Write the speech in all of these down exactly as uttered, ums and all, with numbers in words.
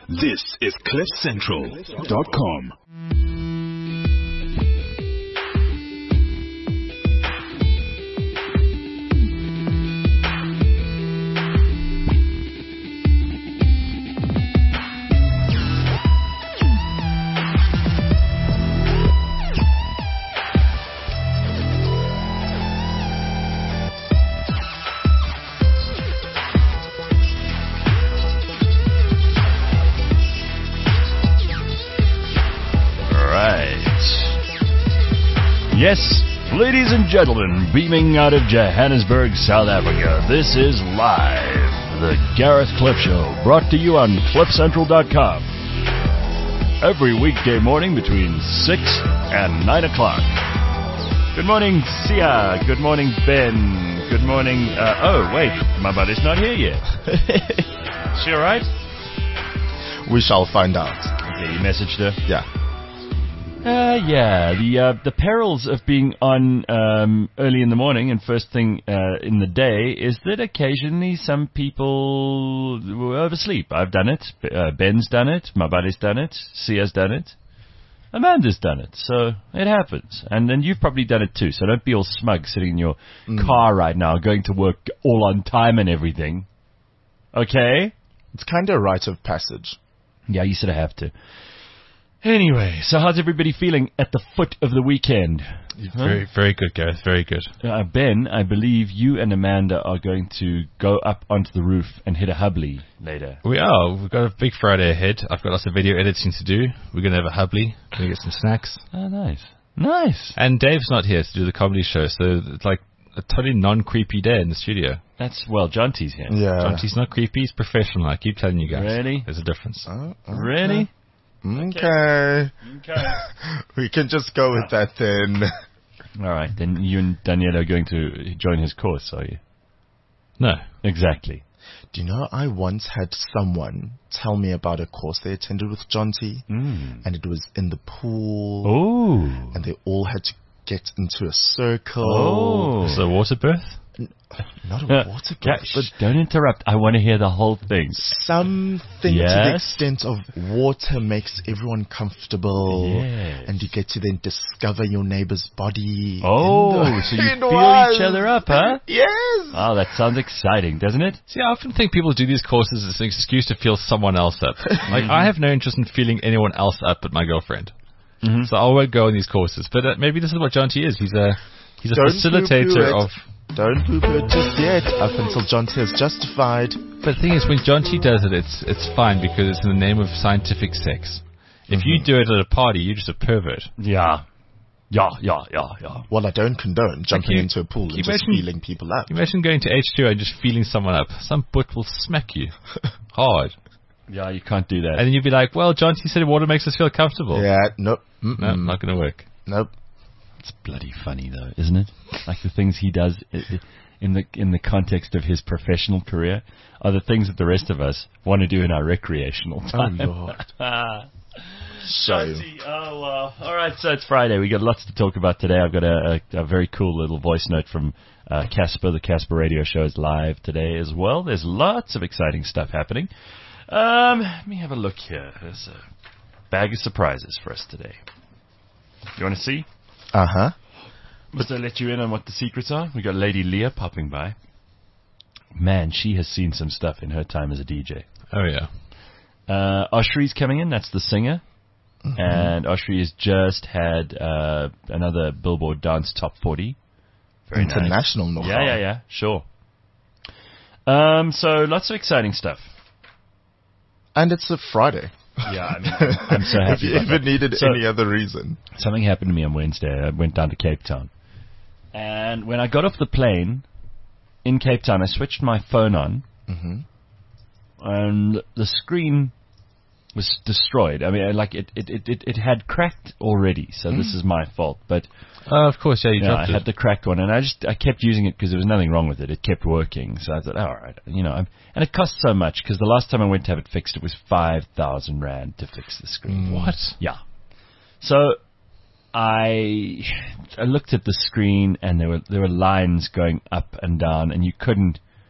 This is cliff central dot com. Yes, ladies and gentlemen, beaming out of Johannesburg, South Africa, this is Live, the Gareth Cliff Show, brought to you on cliff central dot com. Every weekday morning between six and nine o'clock. Good morning, Sia. Good morning, Ben. Good morning, uh, oh, wait, my buddy's not here yet. Is she alright? We shall find out. Okay, you messaged her? Yeah. Uh, yeah, the uh, the perils of being on um, early in the morning and first thing uh, in the day is that occasionally some people will oversleep. I've done it. Uh, Ben's done it. My buddy's done it. Sia's done it. Amanda's done it. So it happens. And then you've probably done it too. So don't be all smug sitting in your mm. car right now going to work all on time and everything. Okay? It's kind of a rite of passage. Yeah, you sort of have to. Anyway, so how's everybody feeling at the foot of the weekend? Very, huh? very good, Gareth. Very good. Uh, Ben, I believe you and Amanda are going to go up onto the roof and hit a hubbly later. We are. We've got a big Friday ahead. I've got lots of video editing to do. We're going to have a hubbly. We're going to get some snacks. Oh, nice. Nice. And Dave's not here to do the comedy show, so it's like a totally non-creepy day in the studio. That's, well, Jonty's here. Yeah. Jonty's not creepy. He's professional. I keep telling you guys. Really? There's a difference. Uh, okay. Really? Okay. Okay. We can just go with that then. All right. Then you and Danielle are going to join his course, are you? No. Exactly. Do you know, I once had someone tell me about a course they attended with Jonty, mm. and it was in the pool. Oh. And they all had to get into a circle. Oh. So water birth? Not a water birth, yeah, but don't interrupt. I want to hear the whole thing. Something yes? to the extent of water makes everyone comfortable, yes. and you get to then discover your neighbor's body. Oh, the, so you feel was. each other up, huh? Yes. Oh, that sounds exciting, doesn't it? See, I often think people do these courses as an excuse to feel someone else up. Like, I have no interest in feeling anyone else up but my girlfriend. Mm-hmm. So I won't go on these courses. But uh, maybe this is what Jonty is. He's a he's a Don't facilitator of... Don't poo-poo it just yet, up until Jonty has justified. But the thing is, when Jonty does it, it's it's fine because it's in the name of scientific sex. If mm-hmm. you do it at a party, you're just a pervert. Yeah. Yeah, yeah, yeah, yeah. Well, I don't condone jumping you, into a pool and imagine, just feeling people up. Imagine going to H two O and just feeling someone up. Some butt will smack you. Hard. Yeah, you can't do that. And then you'd be like, well, Jonty said water makes us feel comfortable. Yeah, nope. Mm-mm. No, not going to work. Nope. It's bloody funny, though, isn't it? Like the things he does in the in the context of his professional career are the things that the rest of us want to do in our recreational time. Oh, Lord. So. Oh, well. All right, so it's Friday. We got lots to talk about today. I've got a, a, a very cool little voice note from uh, Casper. The Casper Radio Show is live today as well. There's lots of exciting stuff happening. Um, let me have a look here. There's a bag of surprises for us today. You want to see? Uh-huh. Must I let you in on what the secrets are? We got Lady Leah popping by. Man, she has seen some stuff in her time as a D J. Oh, yeah. Uh, Oshri's coming in. That's the singer. Mm-hmm. And Oshri has just had uh, another Billboard Dance Top forty. Very International nice. know-how. Yeah, yeah, yeah. Sure. Um, so lots of exciting stuff. And it's a Friday. Yeah, I mean, I'm so happy. If you ever needed so, any other reason. Something happened to me on Wednesday. I went down to Cape Town. And when I got off the plane in Cape Town, I switched my phone on. Mm-hmm. And the screen was destroyed. I mean, like, it, it, it, it had cracked already, so mm. this is my fault. But uh, of course, yeah, you yeah, dropped I it. had the cracked one, and I just I kept using it because there was nothing wrong with it. It kept working, so I thought, oh, all right, you know. I'm, and it cost so much because the last time I went to have it fixed, it was five thousand rand to fix the screen. Mm. What? Yeah. So I I looked at the screen, and there were there were lines going up and down, and you couldn't.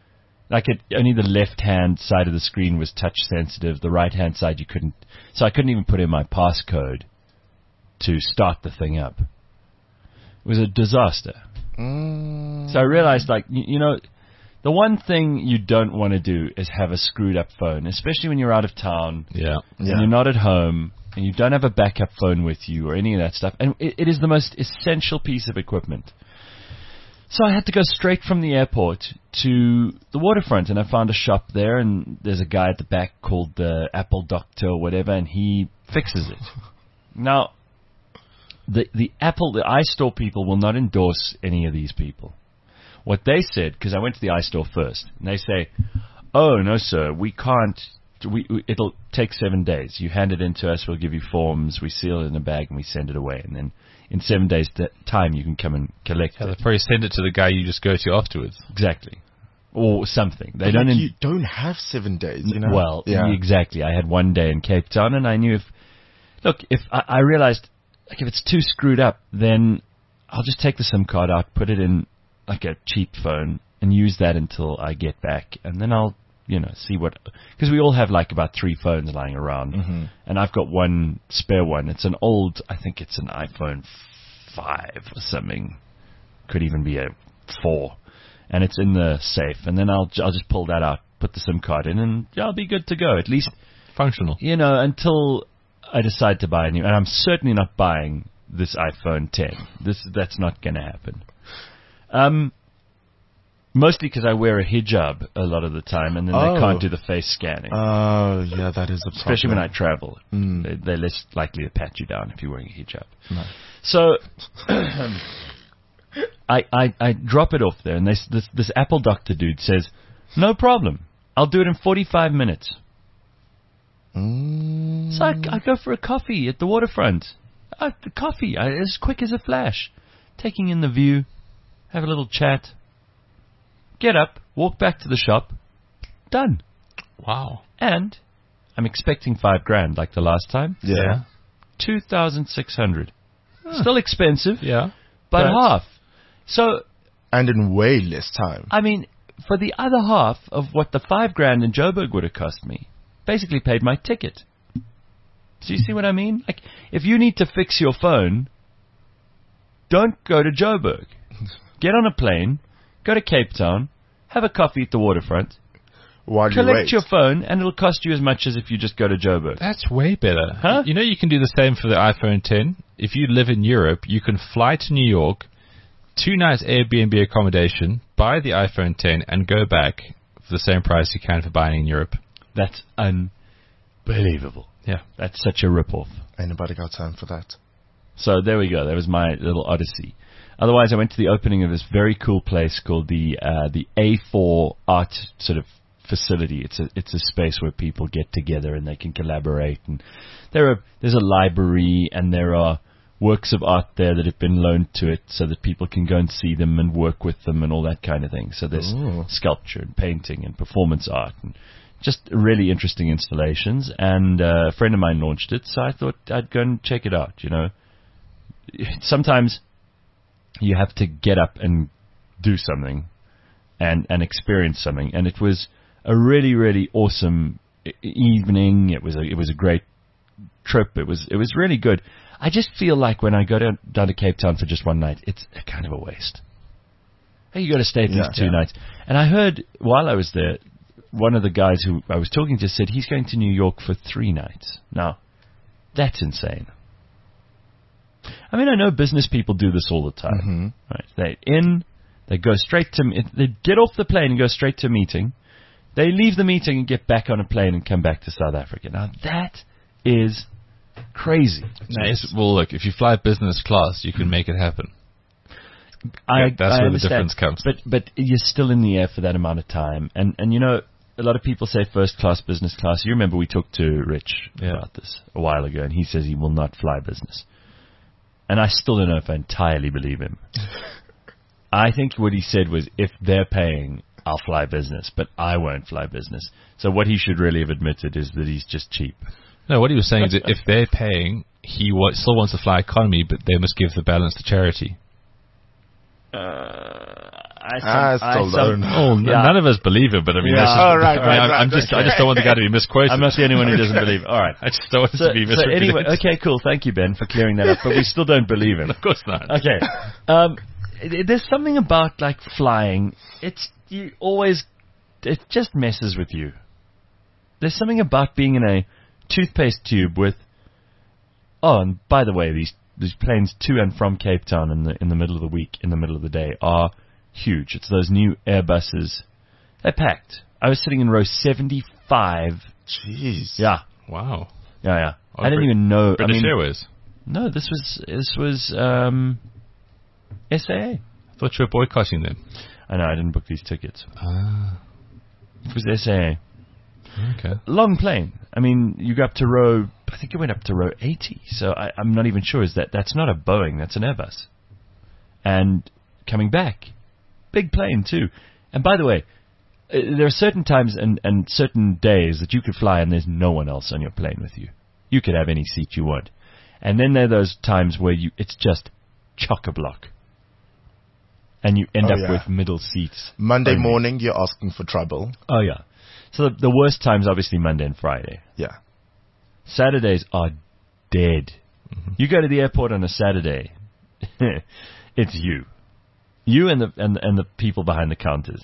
Like it, only the left-hand side of the screen was touch sensitive. The right-hand side you couldn't. So I couldn't even put in my passcode to start the thing up. It was a disaster. Mm. So I realized, like, you, you know, the one thing you don't want to do is have a screwed up phone, especially when you're out of town Yeah. Yeah. and you're not at home and you don't have a backup phone with you or any of that stuff. And it, it is the most essential piece of equipment. So I had to go straight from the airport to the waterfront, and I found a shop there, and there's a guy at the back called the Apple Doctor or whatever, and he fixes it. Now, the the Apple, the iStore people will not endorse any of these people. What they said, because I went to the iStore first, and they say, "Oh no, sir, we can't. We, we it'll take seven days. You hand it in to us, we'll give you forms, we seal it in a bag, and we send it away, and then." In seven days' t- time, you can come and collect Yeah, it. they'll probably send it to the guy you just go to afterwards. Exactly. Or something. They But don't. like, In- you don't have seven days, you know? Well, yeah. exactly. I had one day in Cape Town, and I knew if. Look, if I, I realized, like, if it's too screwed up, then I'll just take the SIM card out, put it in like a cheap phone, and use that until I get back, and then I'll, you know, see what. Because we all have like about three phones lying around, Mm-hmm. and I've got one spare one. It's an old. I think it's an iPhone five or something. Could even be a four, and it's in the safe. And then I'll I'll just pull that out, put the SIM card in, and I'll be good to go. At least, Functional. you know, until I decide to buy a new. And I'm certainly not buying this iPhone ten. This that's not going to happen. Um, mostly because I wear a hijab a lot of the time, and then Oh. they can't do the face scanning. Oh, yeah, that is a problem. Especially when I travel. Mm. They, they're less likely to pat you down if you're wearing a hijab. No. So I, I I drop it off there, and this, this this Apple Doctor dude says, "No problem, I'll do it in forty-five minutes." Mm. So I, I go for a coffee at the waterfront. I, the coffee, I, as quick as a flash. Taking in the view, have a little chat, get up, walk back to the shop, done. Wow. And I'm expecting five grand like the last time. Yeah. Two thousand six hundred. Still expensive, Yeah. but But- half. So And in way less time. I mean, for the other half of what the five grand in Joburg would have cost me, basically paid my ticket. So you see what I mean? Like, if you need to fix your phone, don't go to Joburg. Get on a plane, go to Cape Town, have a coffee at the waterfront, While you collect wait. your phone, and it'll cost you as much as if you just go to Joburg. That's way better. Huh? You know you can do the same for the iPhone ten. If you live in Europe, you can fly to New York, two nights Airbnb accommodation, buy the iPhone ten, and go back for the same price you can for buying in Europe. That's unbelievable. Yeah. That's such a rip-off. Ain't nobody got time for that. So there we go. That was my little odyssey. Otherwise, I went to the opening of this very cool place called the uh, the A four Art sort of facility. It's a it's a space where people get together and they can collaborate. And there are there's a library, and there are works of art there that have been loaned to it so that people can go and see them and work with them and all that kind of thing. So there's Ooh. sculpture and painting and performance art and just really interesting installations. And uh, a friend of mine launched it, so I thought I'd go and check it out. You know, sometimes you have to get up and do something and and experience something. And it was a really really awesome e- evening. It was a it was a great trip. It was it was really good. I just feel like when I go down, down to Cape Town for just one night, it's a kind of a waste. Hey, you got to stay at least Yeah, two yeah. nights. And I heard while I was there, one of the guys who I was talking to said he's going to New York for three nights. Now, that's insane. I mean, I know business people do this all the time. Mm-hmm. Right? They in, they go straight to, they get off the plane and go straight to a meeting. They leave the meeting and get back on a plane and come back to South Africa. Now, that is crazy. Nice. Well, look, if you fly business class, you can make it happen. I, Yeah, that's I where the understand. difference comes. But but you're still in the air for that amount of time, and and you know a lot of people say first class, business class. You remember we talked to Rich Yeah. about this a while ago, and he says he will not fly business, and I still don't know if I entirely believe him. I think what he said was if they're paying, I'll fly business, but I won't fly business. So what he should really have admitted is that he's just cheap. No, what he was saying is that if they're paying, he wa- still wants to fly economy, but they must give the balance to charity. Uh, I still don't. Oh, n- Yeah. none of us believe it, but I mean, Yeah. that's just, Oh, right, I mean, right, I'm, right, I'm just, I okay. just don't want the guy to be misquoted. I'm not the only one who doesn't believe. All right. I just don't want So, to be so misrepresented. anyway, okay, cool. Thank you, Ben, for clearing that up. But we still don't believe him. Of course not. Okay. Um, it- there's something about like flying. It's you always. It just messes with you. There's something about being in a toothpaste tube with. Oh, and by the way, these these planes to and from Cape Town in the in the middle of the week, in the middle of the day, are huge. It's those new Airbuses. They're packed. I was sitting in row seventy-five. Jeez. Yeah, Wow. yeah, yeah. Oh, I didn't Brit- even know. I British mean, Airways. no, this was this was um, S A A. I thought you were boycotting them. I know I didn't book these tickets. Ah, It was S A A. okay. Long plane. I mean, you go up to row. I think it went up to row eighty. So I, I'm not even sure. Is that that's not a Boeing? That's an Airbus. And coming back, big plane too. And by the way, uh, there are certain times and, and certain days that you could fly and there's no one else on your plane with you. You could have any seat you want. And then there are those times where you it's just chock-a-block. And you end Oh, up yeah. with middle seats. Monday only. morning, you're asking for trouble. Oh, yeah. So the, the worst times, obviously, Monday and Friday. Yeah. Saturdays are dead. Mm-hmm. You go to the airport on a Saturday, it's you. You and the and, and the people behind the counters.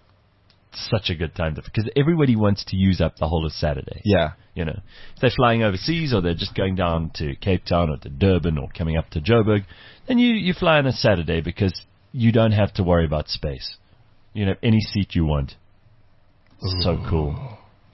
Such a good time to, because everybody wants to use up the whole of Saturday. Yeah. You know, if they're flying overseas or they're just going down to Cape Town or to Durban or coming up to Joburg, then you, you fly on a Saturday because you don't have to worry about space. You can have any seat you want. So cool.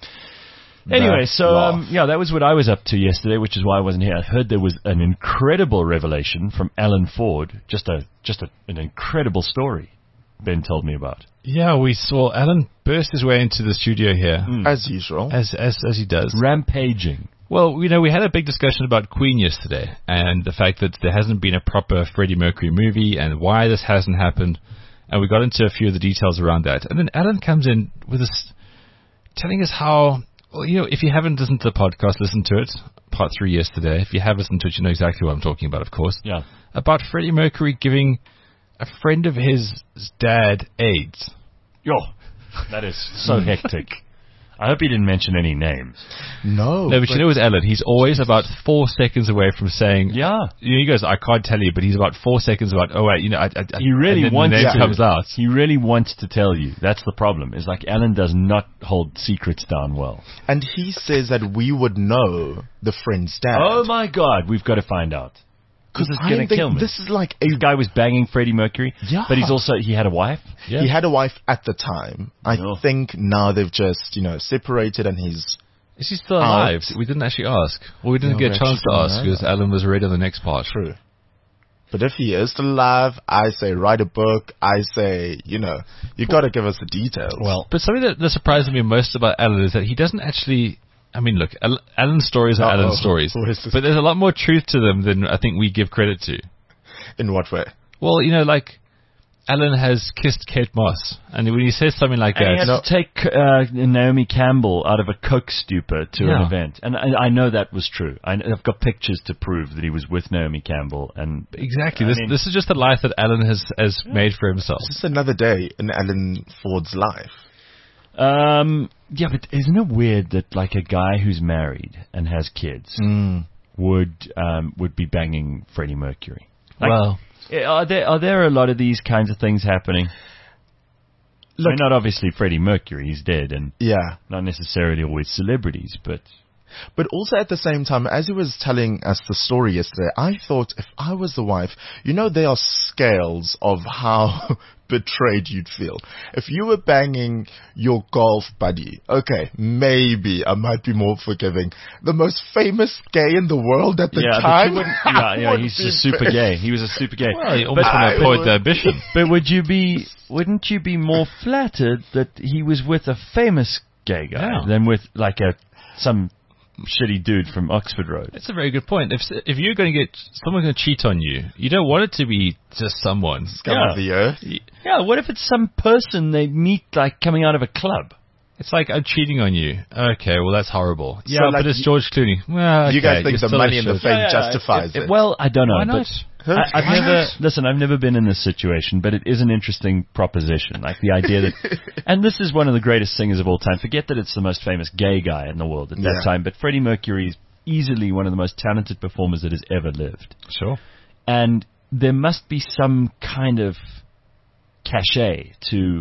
Anyway, That so laugh. um, yeah, that was what I was up to yesterday, which is why I wasn't here. I heard there was an incredible revelation from Alan Ford, just a just a, an incredible story. Ben told me about. Yeah, we saw Alan burst his way into the studio here, As usual. as as as he does. Rampaging. Well, you know, we had a big discussion about Queen yesterday, and the fact that there hasn't been a proper Freddie Mercury movie, and why this hasn't happened, and we got into a few of the details around that. And then Alan comes in with this, telling us how, well, you know, if you haven't listened to the podcast, listen to it, part three yesterday. If you have listened to it, you know exactly what I'm talking about, of course. Yeah. About Freddie Mercury giving a friend of his dad AIDS. Yo, that is so hectic. I hope he didn't mention any names. No. No, but you know with Alan, he's always about four seconds away from saying, Yeah. you know, he goes, I can't tell you, but he's about four seconds about, oh, wait, you know, I, I, I- He really and then wants the name to. comes out. He really wants to tell you. That's the problem. Is like Alan does not hold secrets down well. And he says that we would know the friend's dad. Oh my God, we've got to find out. Because it's I going to think kill me. This is like a This guy was banging Freddie Mercury, Yeah. but he's also he had a wife. Yeah. He had a wife at the time. I Oh. think now they've just, you know, separated and he's... Is he still Out. alive? We didn't actually ask. Well, we didn't No, get we a chance to actually ask don't know because Alan was already on the next part. True. But if he is still alive, I say write a book. I say, you know, you got to give us the details. Well, but something that, that surprised me most about Alan is that he doesn't actually. I mean, look, Al- Alan's stories are Uh-oh. Alan's stories, Where's this- but there's a lot more truth to them than I think we give credit to. in what way? Well, you know, like Alan has kissed Kate Moss, and when he says something like And he had that, to take uh, Naomi Campbell out of a coke stupor to an Yeah. event, and I, I know that was true. I, I've got pictures to prove that he was with Naomi Campbell, and exactly, I this mean- this is just the life that Alan has has made for himself. Just another day in Alan Ford's life. um, yeah, but isn't it weird that like a guy who's married and has kids Mm. would um, would be banging Freddie Mercury? Like, Well, are there are there a lot of these kinds of things happening? Look- I mean, not obviously Freddie Mercury, he's dead, and Yeah. not necessarily always celebrities, but But also at the same time, as he was telling us the story yesterday, I thought if I was the wife, you know, there are scales of how betrayed you'd feel. If you were banging your golf buddy, okay, maybe I might be more forgiving. The most famous gay in the world at the yeah, but time? you wouldn't, yeah, yeah, would he's be just super pissed. gay. He was a super gay. well, you almost I want to avoid would- the ambition. But would you be? Wouldn't you be more flattered that he was with a famous gay guy Yeah. than with like a some shitty dude from Oxford Road? That's a very good point. If if you're going to get someone going to cheat on you, you don't want it to be just someone. Scum Yeah. of the earth. Yeah. What if it's some person they meet like coming out of a club? It's like, I'm cheating on you. Okay, well, that's horrible. Yeah, like but it's you- George Clooney. Well, You okay, guys think you're the still money a and the shit. fame Yeah, yeah, justifies it- it? Well, I don't know. Why not? But I, I've never listen. I've never been in this situation, but it is an interesting proposition. Like the idea that, and this is one of the greatest singers of all time. Forget that it's the most famous gay guy in the world at that Yeah. time, but Freddie Mercury is easily one of the most talented performers that has ever lived. Sure. And there must be some kind of cachet to.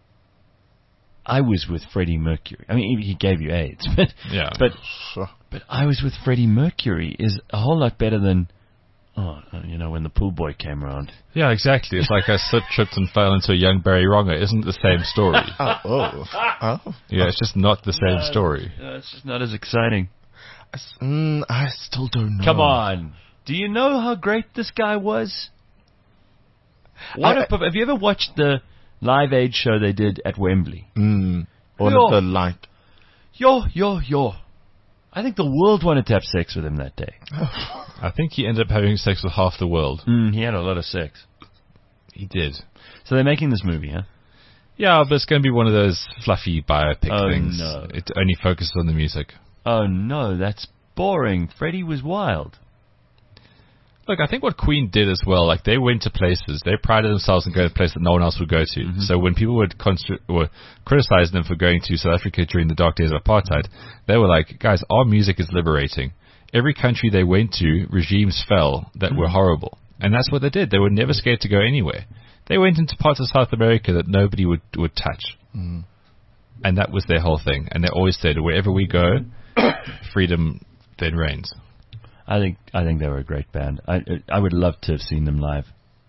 I was with Freddie Mercury. I mean, he gave you AIDS, but Yeah. but Sure. but I was with Freddie Mercury is a whole lot better than. Oh, you know, when the pool boy came around. Yeah, exactly. It's like I slipped, tripped, and fell into a young Barry Wronger. It isn't the same story. Oh, oh, oh. Yeah, it's just not the same story. Uh, it's just not as exciting. I s- Mm, I still don't know. Come on. Do you know how great this guy was? What I- a, have you ever watched the Live Aid show they did at Wembley? Mm, all Yo. of the like. Yo, yo, yo. I think the world wanted to have sex with him that day. I think he ended up having sex with half the world. Mm, he had a lot of sex. He did. So they're making this movie, huh? Yeah, but it's going to be one of those fluffy biopic Oh, things. no. It only focuses on the music. Oh, no, that's boring. Freddie was wild. Look, I think what Queen did as well, like they went to places, they prided themselves in going to places that no one else would go to. Mm-hmm. So when people would constr- were criticizing them for going to South Africa during the dark days of apartheid, they were like, guys, our music is liberating. Every country they went to, regimes fell that were horrible. And that's what they did. They were never scared to go anywhere. They went into parts of South America that nobody would, would touch. Mm. And that was their whole thing. And they always said, wherever we go, freedom then reigns. I think I think they were a great band. I I would love to have seen them live.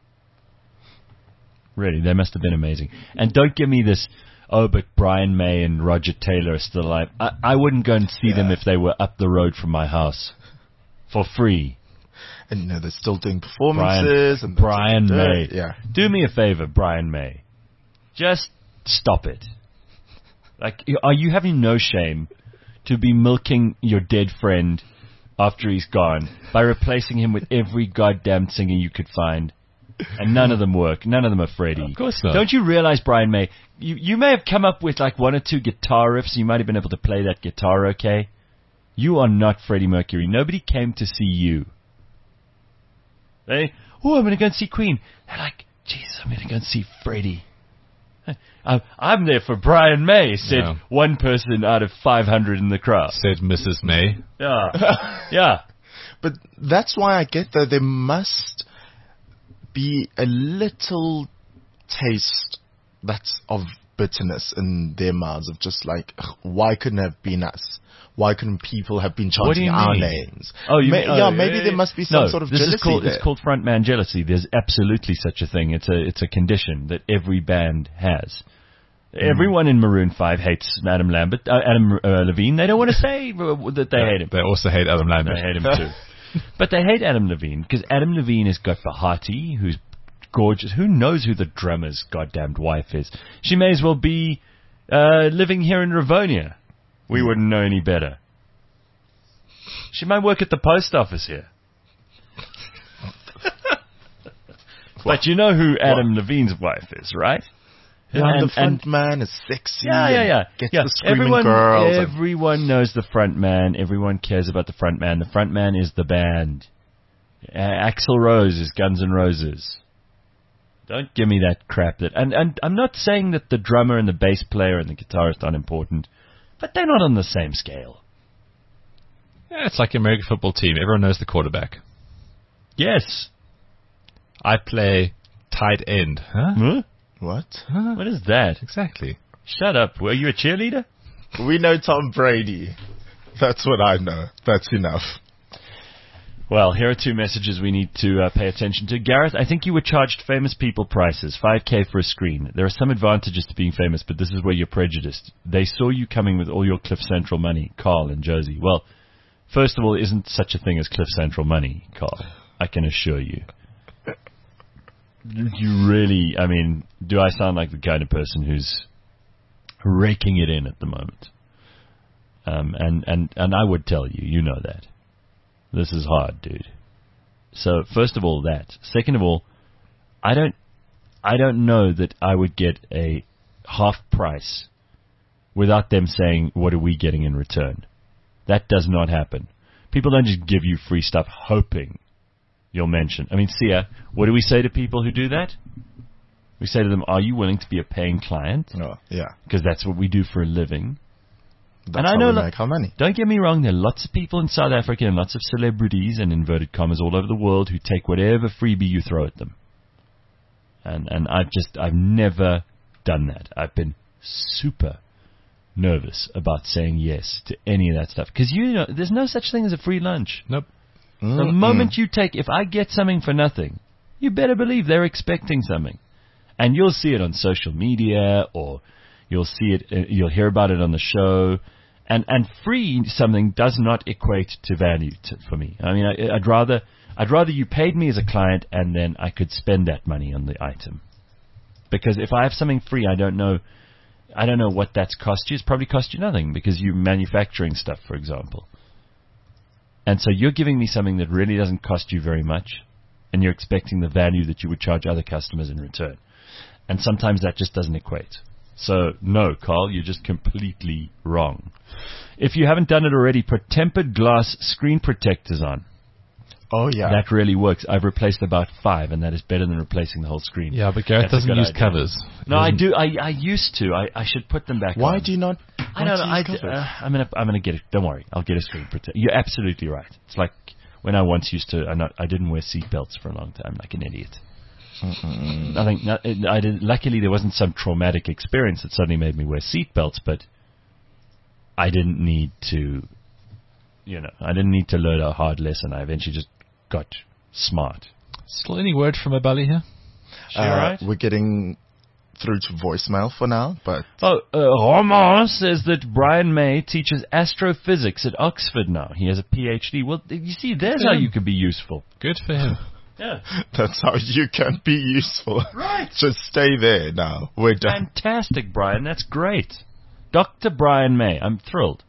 Really, they must have been amazing. And don't give me this, oh, but Brian May and Roger Taylor are still alive. I, I wouldn't go and see them Yeah. if they were up the road from my house for free. And you know, they're still doing performances. Brian, and Brian May. Yeah. Do me a favor, Brian May. Just stop it. Like, are you having no shame to be milking your dead friend after he's gone by replacing him with every goddamn singer you could find? And none of them work. None of them are Freddie. Of course not. Don't you realize, Brian May, you, you may have come up with like one or two guitar riffs. You might have been able to play that guitar okay. You are not Freddie Mercury. Nobody came to see you. They, oh, I'm going to go and see Queen. They're like, Jesus, I'm going to go and see Freddie. I'm, I'm there for Brian May, said Yeah. one person out of five hundred in the crowd. Said Missus May. Yeah. Yeah. But that's why I get that there must be a little taste that's of bitterness in their mouths of just like, ugh, why couldn't it have been us? Why couldn't people have been What do chanting you our mean? names? Oh, you Ma- mean, yeah, oh, maybe eh, there must be some no, sort of this jealousy is called, there. It's called frontman jealousy. There's absolutely such a thing. It's a it's a condition that every band has. Mm. Everyone in Maroon five hates Adam Lambert, uh, Adam uh, Levine. They don't want to say uh, that they hate him. They also hate Adam Lambert. They hate him too. But they hate Adam Levine because Adam Levine has got Bahati, who's gorgeous. Who knows who the drummer's goddamned wife is? She may as well be uh, living here in Rivonia. We wouldn't know any better. She might work at the post office here. But you know who Adam Levine's wife is, right? Yeah, and, And- the front and- man is sexy. Yeah, yeah, and yeah. Gets yeah. the screaming everyone, girls. and- Everyone knows the front man. Everyone cares about the front man. The front man is the band. Uh, Axl Rose is Guns N' Roses. Don't give me that crap. That and, and I'm not saying that the drummer and the bass player and the guitarist aren't important, but they're not on the same scale. Yeah, it's like an American football team. Everyone knows the quarterback. Yes. I play tight end. Huh? Huh? What? What is that? Exactly. Shut up. Were you a cheerleader? We know Tom Brady. That's what I know. That's enough. Well, here are two messages we need to uh, pay attention to. Gareth, I think you were charged famous people prices, five K for a screen. There are some advantages to being famous, but this is where you're prejudiced. They saw you coming with all your Cliff Central money, Carl and Josie. Well, first of all, there isn't such a thing as Cliff Central money, Carl. I can assure you. You really, I mean, do I sound like the kind of person who's raking it in at the moment? Um, and, and, and I would tell you, you know that. This is hard, dude. So, first of all, that. Second of all, I don't, I don't know that I would get a half price without them saying, what are we getting in return? That does not happen. People don't just give you free stuff hoping you'll mention. I mean, Sia, what do we say to people who do that? We say to them, are you willing to be a paying client? Oh, yeah. Because that's what we do for a living. That's and I how know we lo- make our money. Don't get me wrong, there are lots of people in South Africa and lots of celebrities and inverted commas all over the world who take whatever freebie you throw at them. And and I've just, I've never done that. I've been super nervous about saying yes to any of that stuff. Because, you know, there's no such thing as a free lunch. Nope. Mm-mm. The moment you take, if I get something for nothing, you better believe they're expecting something. And you'll see it on social media, or you'll see it, uh, you'll hear about it on the show. And and free something does not equate to value to, for me. I mean, I, I'd rather I'd rather you paid me as a client and then I could spend that money on the item. Because if I have something free, I don't know, I don't know what that's cost you. It's probably cost you nothing because you're manufacturing stuff, for example. And so you're giving me something that really doesn't cost you very much, and you're expecting the value that you would charge other customers in return. And sometimes that just doesn't equate. So, no, Carl, you're just completely wrong. If you haven't done it already, put tempered glass screen protectors on. Oh, yeah. That really works. I've replaced about five, and that is better than replacing the whole screen. Yeah, but Gareth That's a doesn't good use idea. covers. He No, I doesn't- do. I, I used to. I, I should put them back Why on. do you not? I don't know. why I, do you use covers? uh, I'm gonna I'm gonna get it. Don't worry. I'll get a screen protector. You're absolutely right. It's like when I once used to. I not. I didn't wear seat belts for a long time, like an idiot. Mm-mm. I think. Not, I did, luckily, there wasn't some traumatic experience that suddenly made me wear seat belts, but I didn't need to. You know, I didn't need to learn a hard lesson. I eventually just got smart. Still any word from Abali here? She Uh, all right? We're getting through to voicemail for now, but Oh, uh, Roman says that Brian May teaches astrophysics at Oxford now. He has a P H D. Well, you see, there's how you could be useful. Good for him. Yeah. that's how you can be useful. Right. Just stay there now. We're done. Fantastic, Brian. That's great. Doctor Brian May. I'm thrilled.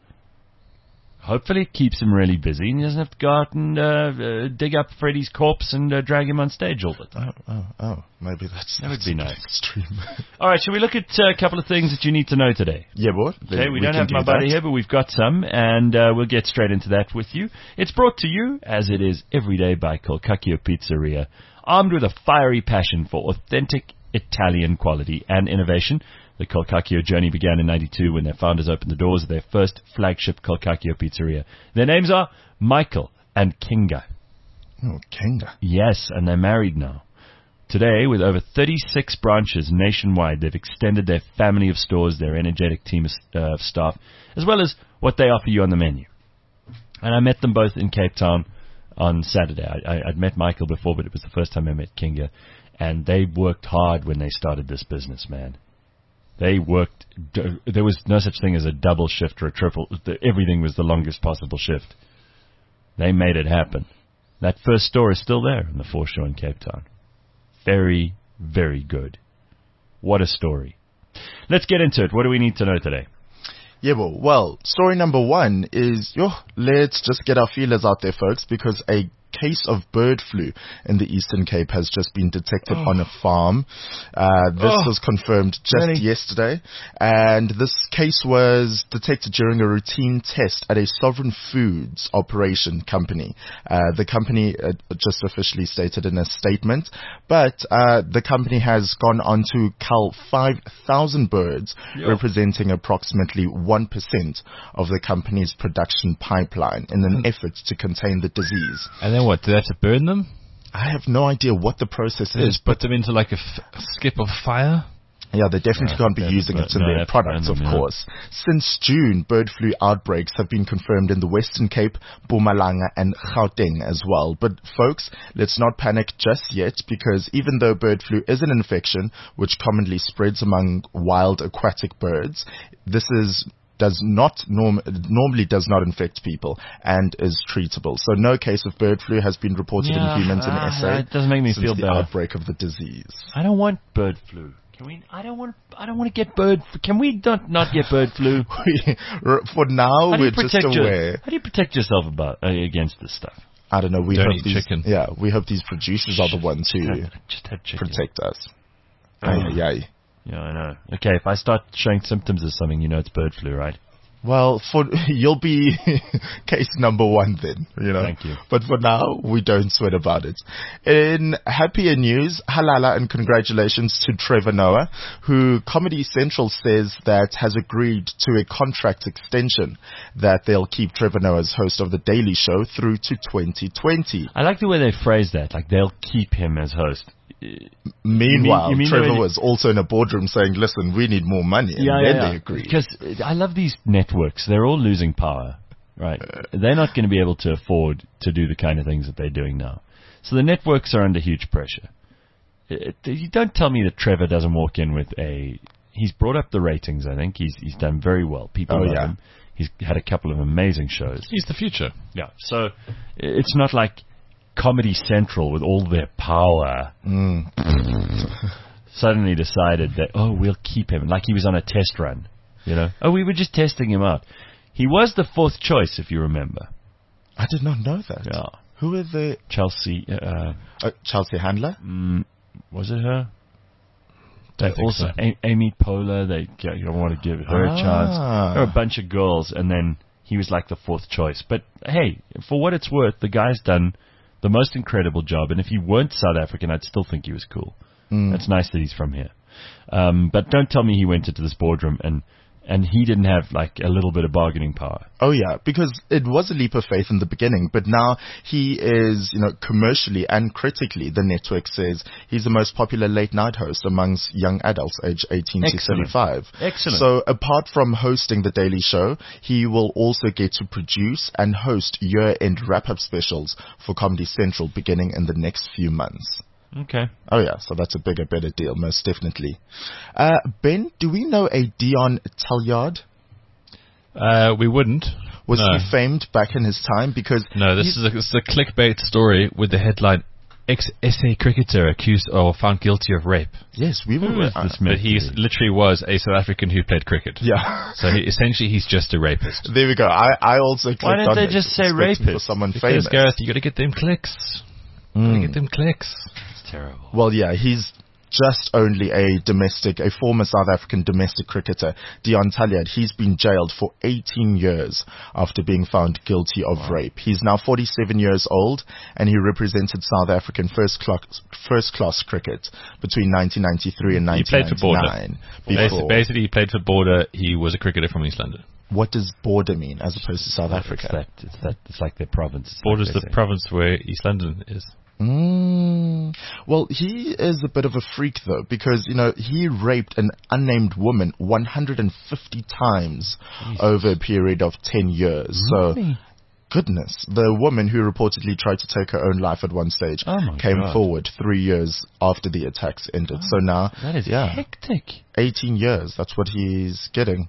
Hopefully it keeps him really busy and he doesn't have to go out and uh, uh, dig up Freddie's corpse and uh, drag him on stage all the time. Oh, oh, oh. Maybe that's, That would that's be a bit nice. extreme. All right, shall we look at uh, a couple of things that you need to know today? Yeah, what? Okay, we, don't have my buddy here, but we've got some, and uh, we'll get straight into that with you. It's brought to you, as it is every day, by Colcacchio Pizzeria, armed with a fiery passion for authentic Italian quality and innovation. The Colcacchio journey began in ninety-two when their founders opened the doors of their first flagship Colcacchio Pizzeria. Their names are Michael and Kinga. Oh, Kinga. Yes, and they're married now. Today, with over thirty-six branches nationwide, they've extended their family of stores, their energetic team of uh, staff, as well as what they offer you on the menu. And I met them both in Cape Town on Saturday. I, I, I'd met Michael before, but it was the first time I met Kinga. And they worked hard when they started this business, man. They worked, d- there was no such thing as a double shift or a triple. The, everything was the longest possible shift. They made it happen. That first store is still there in the foreshore in Cape Town. Very, very good. What a story. Let's get into it. What do we need to know today? Yeah, well, well, story number one is, yo, let's just get our feelers out there, folks, because a case of bird flu in the Eastern Cape has just been detected oh. on a farm. Uh, this oh. was confirmed just really? yesterday, and this case was detected during a routine test at a Sovereign Foods operation company. Uh, the company uh, just officially stated in a statement, but uh, the company has gone on to cull five thousand birds, Yo. representing approximately one percent of the company's production pipeline in an effort to contain the disease. And then what? Do they have to burn them? I have no idea what the process is. Put them into like a, f- a skip of fire? Yeah, they definitely no, can't be using it in no, their products, of course. Since June, bird flu outbreaks have been confirmed in the Western Cape, Mpumalanga, and Gauteng as well. But folks, let's not panic just yet, because even though bird flu is an infection which commonly spreads among wild aquatic birds, this is does not norm- normally does not infect people and is treatable. So no case of bird flu has been reported yeah, in humans in uh, S A. It doesn't make me since feel the better. outbreak of the disease. I don't want bird flu. Can we? I don't want. I don't want to get bird. Can we not not get bird flu? For now, we're just aware. Your, how do you protect yourself about uh, against this stuff? I don't know. We don't hope eat these, chicken. Yeah, we hope these producers are the ones who just have, just have chicken. protect us. Oh. Aye, aye. Yeah, I know. Okay, if I start showing symptoms of something, you know it's bird flu, right? Well, for you'll be case number one then, you know. Thank you. But for now, we don't sweat about it. In happier news, halala and congratulations to Trevor Noah, who Comedy Central says that has agreed to a contract extension that they'll keep Trevor Noah as host of The Daily Show through to twenty twenty. I like the way they phrase that, like they'll keep him as host. Meanwhile, you mean, you mean Trevor really, was also in a boardroom saying, listen, we need more money. And yeah, then yeah, they yeah. agreed. Because I love these networks. They're all losing power, right? Uh, they're not going to be able to afford to do the kind of things that they're doing now. So the networks are under huge pressure. It, it, you don't tell me that Trevor doesn't walk in with a... He's brought up the ratings, I think. He's he's done very well. People oh, love yeah. him. He's had a couple of amazing shows. He's the future. Yeah. So it's not like Comedy Central with all their power Mm. suddenly decided that, oh, we'll keep him, like he was on a test run, you know. Oh, we were just testing him out. He was the fourth choice, if you remember. I did not know that. Yeah. Who were the... Chelsea, uh, Uh, Chelsea Handler? mm, was it her? They Don't think also, so. A- Amy Poehler, they you don't want to give her Ah. a chance. There were a bunch of girls, and then he was like the fourth choice. But hey, for what it's worth, the guy's done the most incredible job, and if he weren't South African, I'd still think he was cool. Mm. It's nice that he's from here. Um, but don't tell me he went into this boardroom and, and he didn't have like a little bit of bargaining power. Oh yeah, because it was a leap of faith in the beginning, but now he is, you know, commercially and critically, the network says he's the most popular late night host amongst young adults aged eighteen Excellent. to thirty-five. Excellent. So apart from hosting The Daily Show, he will also get to produce and host year-end wrap-up specials for Comedy Central beginning in the next few months. Okay. Oh yeah, so that's a bigger, better deal, most definitely. Uh, Ben, do we know a Dion Talliard? Uh, we wouldn't. Was no. he famed back in his time? Because No, this he's- is, a, this is a clickbait story with the headline, ex-S A cricketer accused or found guilty of rape. yes, we were. Who is uh, this But meant he to be? literally was a South African who played cricket. Yeah. So he, essentially he's just a rapist. There we go. I, I also clicked Why don't on they it, just say expecting for rapist? someone Because famous. Gareth, you got to get them clicks. You got to Mm. get them clicks. It's terrible. Well, yeah, he's just only a domestic, a former South African domestic cricketer, Dion Talliard. He's been jailed for eighteen years after being found guilty of wow. rape. He's now forty-seven years old, and he represented South African first class, first class cricket between nineteen ninety-three and He nineteen played for Border. ninety-nine. Basically, Before. basically, he played for Border. He was a cricketer from East London. What does border mean as opposed to South Africa? It's that, it's that, it's like their province. It's Border's like the they say. province where East London is. Mm. Well, he is a bit of a freak, though, because, you know, he raped an unnamed woman one hundred fifty times Jesus. over a period of ten years. Really? So, goodness. The woman who reportedly tried to take her own life at one stage Oh my came God. forward three years after the attacks ended. Oh, so now, that is yeah, hectic. eighteen years. That's what he's getting.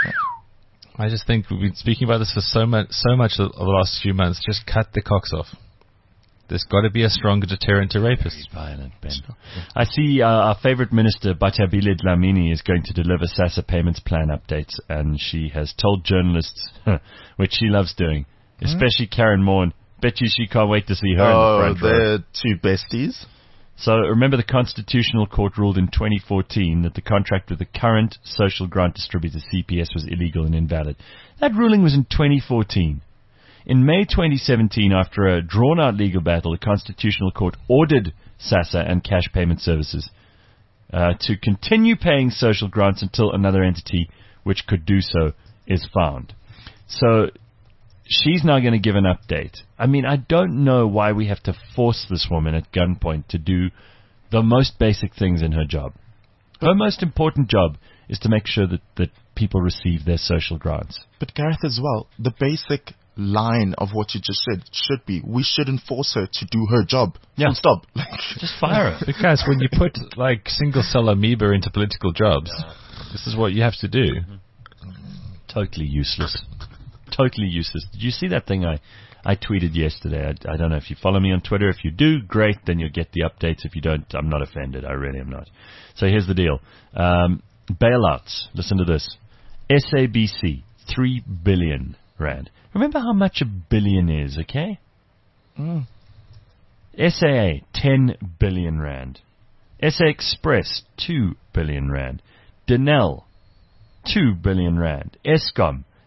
I just think we've been speaking about this for so much, so much of the last few months. Just cut the cocks off. There's got to be a stronger deterrent to rapists. Very violent, Ben. I see uh, our favorite minister, Bathabile Dlamini, is going to deliver SASSA payments plan updates, and she has told journalists, which she loves doing, especially Karen Morn, bet you she can't wait to see her Oh, in the front row. they're two besties. So remember, the Constitutional Court ruled in twenty fourteen that the contract with the current social grant distributor, C P S, was illegal and invalid. That ruling was in twenty fourteen. In May twenty seventeen, after a drawn-out legal battle, the Constitutional Court ordered SASSA and Cash Payment Services uh, to continue paying social grants until another entity which could do so is found. So she's now going to give an update. I mean, I don't know why we have to force this woman at gunpoint to do the most basic things in her job. Her most important job is to make sure that, that people receive their social grants. But Gareth, as well, the basic line of what you just said should be, we shouldn't force her to do her job. Yeah. Full stop. Just fire her. Because when you put like single cell amoeba into political jobs, this is what you have to do. Totally useless. Totally useless. Did you see that thing I, I tweeted yesterday? I, I don't know if you follow me on Twitter. If you do, great, then you'll get the updates. If you don't, I'm not offended. I really am not. So here's the deal. Um, bailouts. Listen to this. S A B C, three billion rand. Remember how much a billion is, okay? Mm. S A A, ten billion rand. S A Express, two billion rand. Denel, two billion rand. Eskom,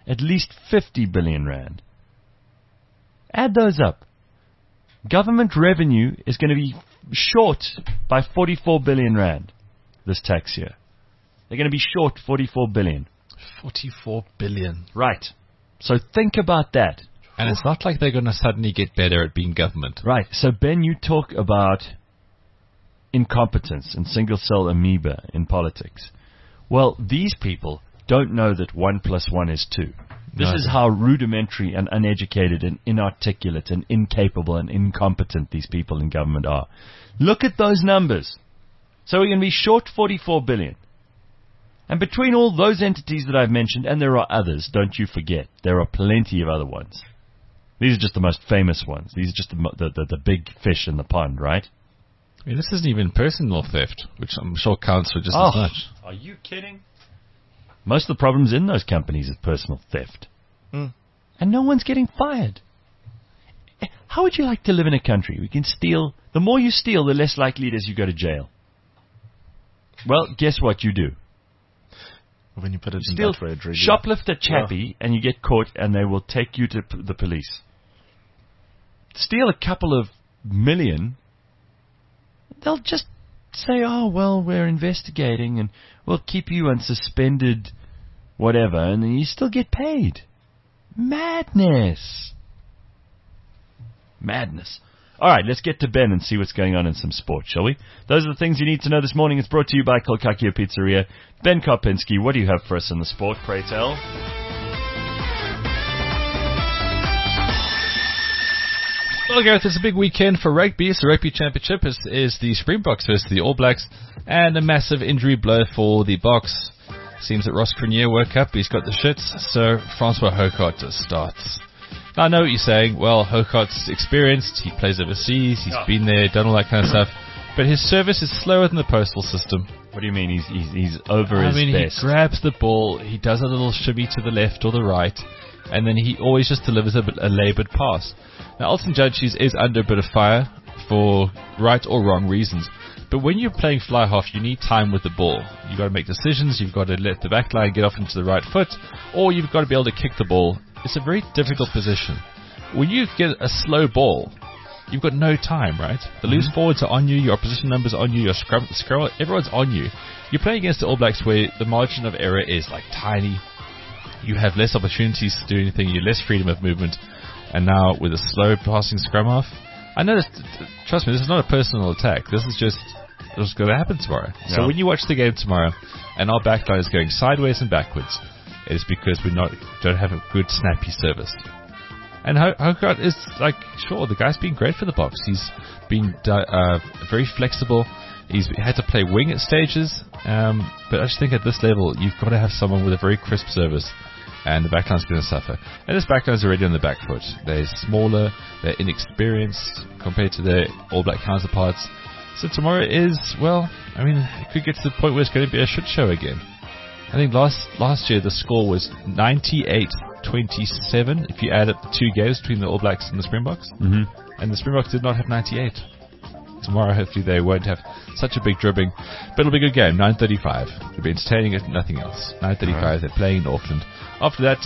at least fifty billion rand. Add those up. Government revenue is going to be short by forty-four billion rand this tax year. They're going to be short forty-four billion. forty-four billion. Right. So think about that. And it's not like they're going to suddenly get better at being government. Right. So, Ben, you talk about incompetence and single-cell amoeba in politics. Well, these people don't know that one plus one is two. This No. is how rudimentary and uneducated and inarticulate and incapable and incompetent these people in government are. Look at those numbers. So we're going to be short forty-four billion. And between all those entities that I've mentioned, and there are others, don't you forget, there are plenty of other ones. These are just the most famous ones. These are just the, the, the, the big fish in the pond, right? I mean, this isn't even personal theft, which I'm sure counts for just oh, as much. Are you kidding? Most of the problems in those companies is personal theft. Mm. And no one's getting fired. How would you like to live in a country we can steal? The more you steal, the less likely it is you go to jail. Well, guess what you do? When you put it in Steal, that way, it really- shoplift a chappie, and you get caught, and they will take you to p- the police. Steal a couple of million, they'll just say, oh, well, we're investigating, and we'll keep you on suspended whatever, and then you still get paid. Madness. Madness. All right, let's get to Ben and see what's going on in some sport, shall we? Those are the things you need to know this morning. It's brought to you by Kolkakio Pizzeria. Ben Karpinski, what do you have for us in the sport, pray tell? Well, Gareth, it's a big weekend for rugby. It's the Rugby Championship. Is is the Springboks versus the All Blacks, and a massive injury blow for the Boks. Seems that Ross Crenier woke up. He's got the shits, so Francois Houcault starts. Now, I know what you're saying. Well, Houcault's experienced. He plays overseas. He's Yeah. been there, done all that kind of stuff. But his service is slower than the postal system. What do you mean he's he's, he's over I his mean, best? he grabs the ball, he does a little shimmy to the left or the right, and then he always just delivers a, bit, a laboured pass. Now, Alton Judge is, is under a bit of fire for right or wrong reasons. But when you're playing fly half, you need time with the ball. You've got to make decisions, you've got to let the back line get off into the right foot, or you've got to be able to kick the ball. It's a very difficult position. When you get a slow ball, you've got no time, right? The loose forwards are on you, your opposition numbers are on you, your scrum, scrum, everyone's on you. You're playing against the All Blacks where the margin of error is like tiny. You have less opportunities to do anything, you have less freedom of movement. And now with a slow passing scrum off, I know this, trust me, this is not a personal attack. This is just what's going to happen tomorrow. Yeah. So when you watch the game tomorrow and our backline is going sideways and backwards, it's because we not don't have a good snappy service. And Houcault is like, sure, the guy's been great for the Boks. He's been uh, very flexible. He's had to play wing at stages. Um, but I just think at this level, you've got to have someone with a very crisp service. And the backline's going to suffer. And this backline's already on the back foot. They're smaller, they're inexperienced compared to their All Black counterparts. So tomorrow is, well, I mean, it could get to the point where it's going to be a shit show again. I think last last year the score was ninety-eight twenty-seven if you add up the two games between the All Blacks and the Springboks. Mm-hmm. And the Springboks did not have ninety-eight. Tomorrow, hopefully, they won't have such a big dribbling. But it'll be a good game, nine thirty-five. It'll be entertaining if nothing else. nine thirty-five, right. They're playing in Auckland. After that,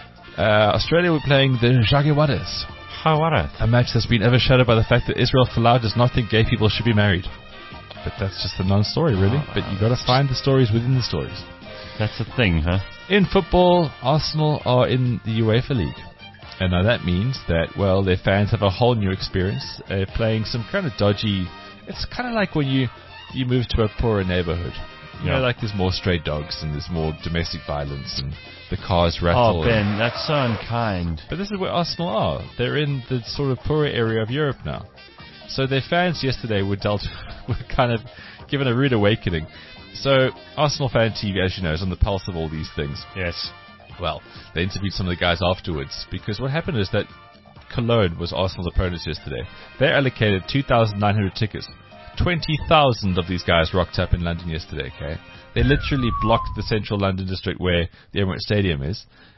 uh, Australia were playing the Jaguares. Jaguares. A match that's been overshadowed by the fact that Israel Folau does not think gay people should be married. But that's just a non-story, really. Oh, but you've got to find the stories within the stories. That's the thing, huh? In football, Arsenal are in the UEFA League. And now that means that, well, their fans have a whole new experience. They're playing some kind of dodgy... It's kind of like when you, you move to a poorer neighborhood. You yeah. know, like there's more stray dogs and there's more domestic violence and the cars rattle. Oh, Ben, that's so unkind. But this is where Arsenal are. They're in the sort of poorer area of Europe now. So their fans yesterday were dealt... were kind of given a rude awakening. So Arsenal Fan T V, as you know, is on the pulse of all these things. Yes. Well, they interviewed some of the guys afterwards, because what happened is that Cologne was Arsenal's opponents yesterday. They allocated two thousand nine hundred tickets. twenty thousand of these guys rocked up in London yesterday, okay? They literally blocked the central London district where the Emirates Stadium is,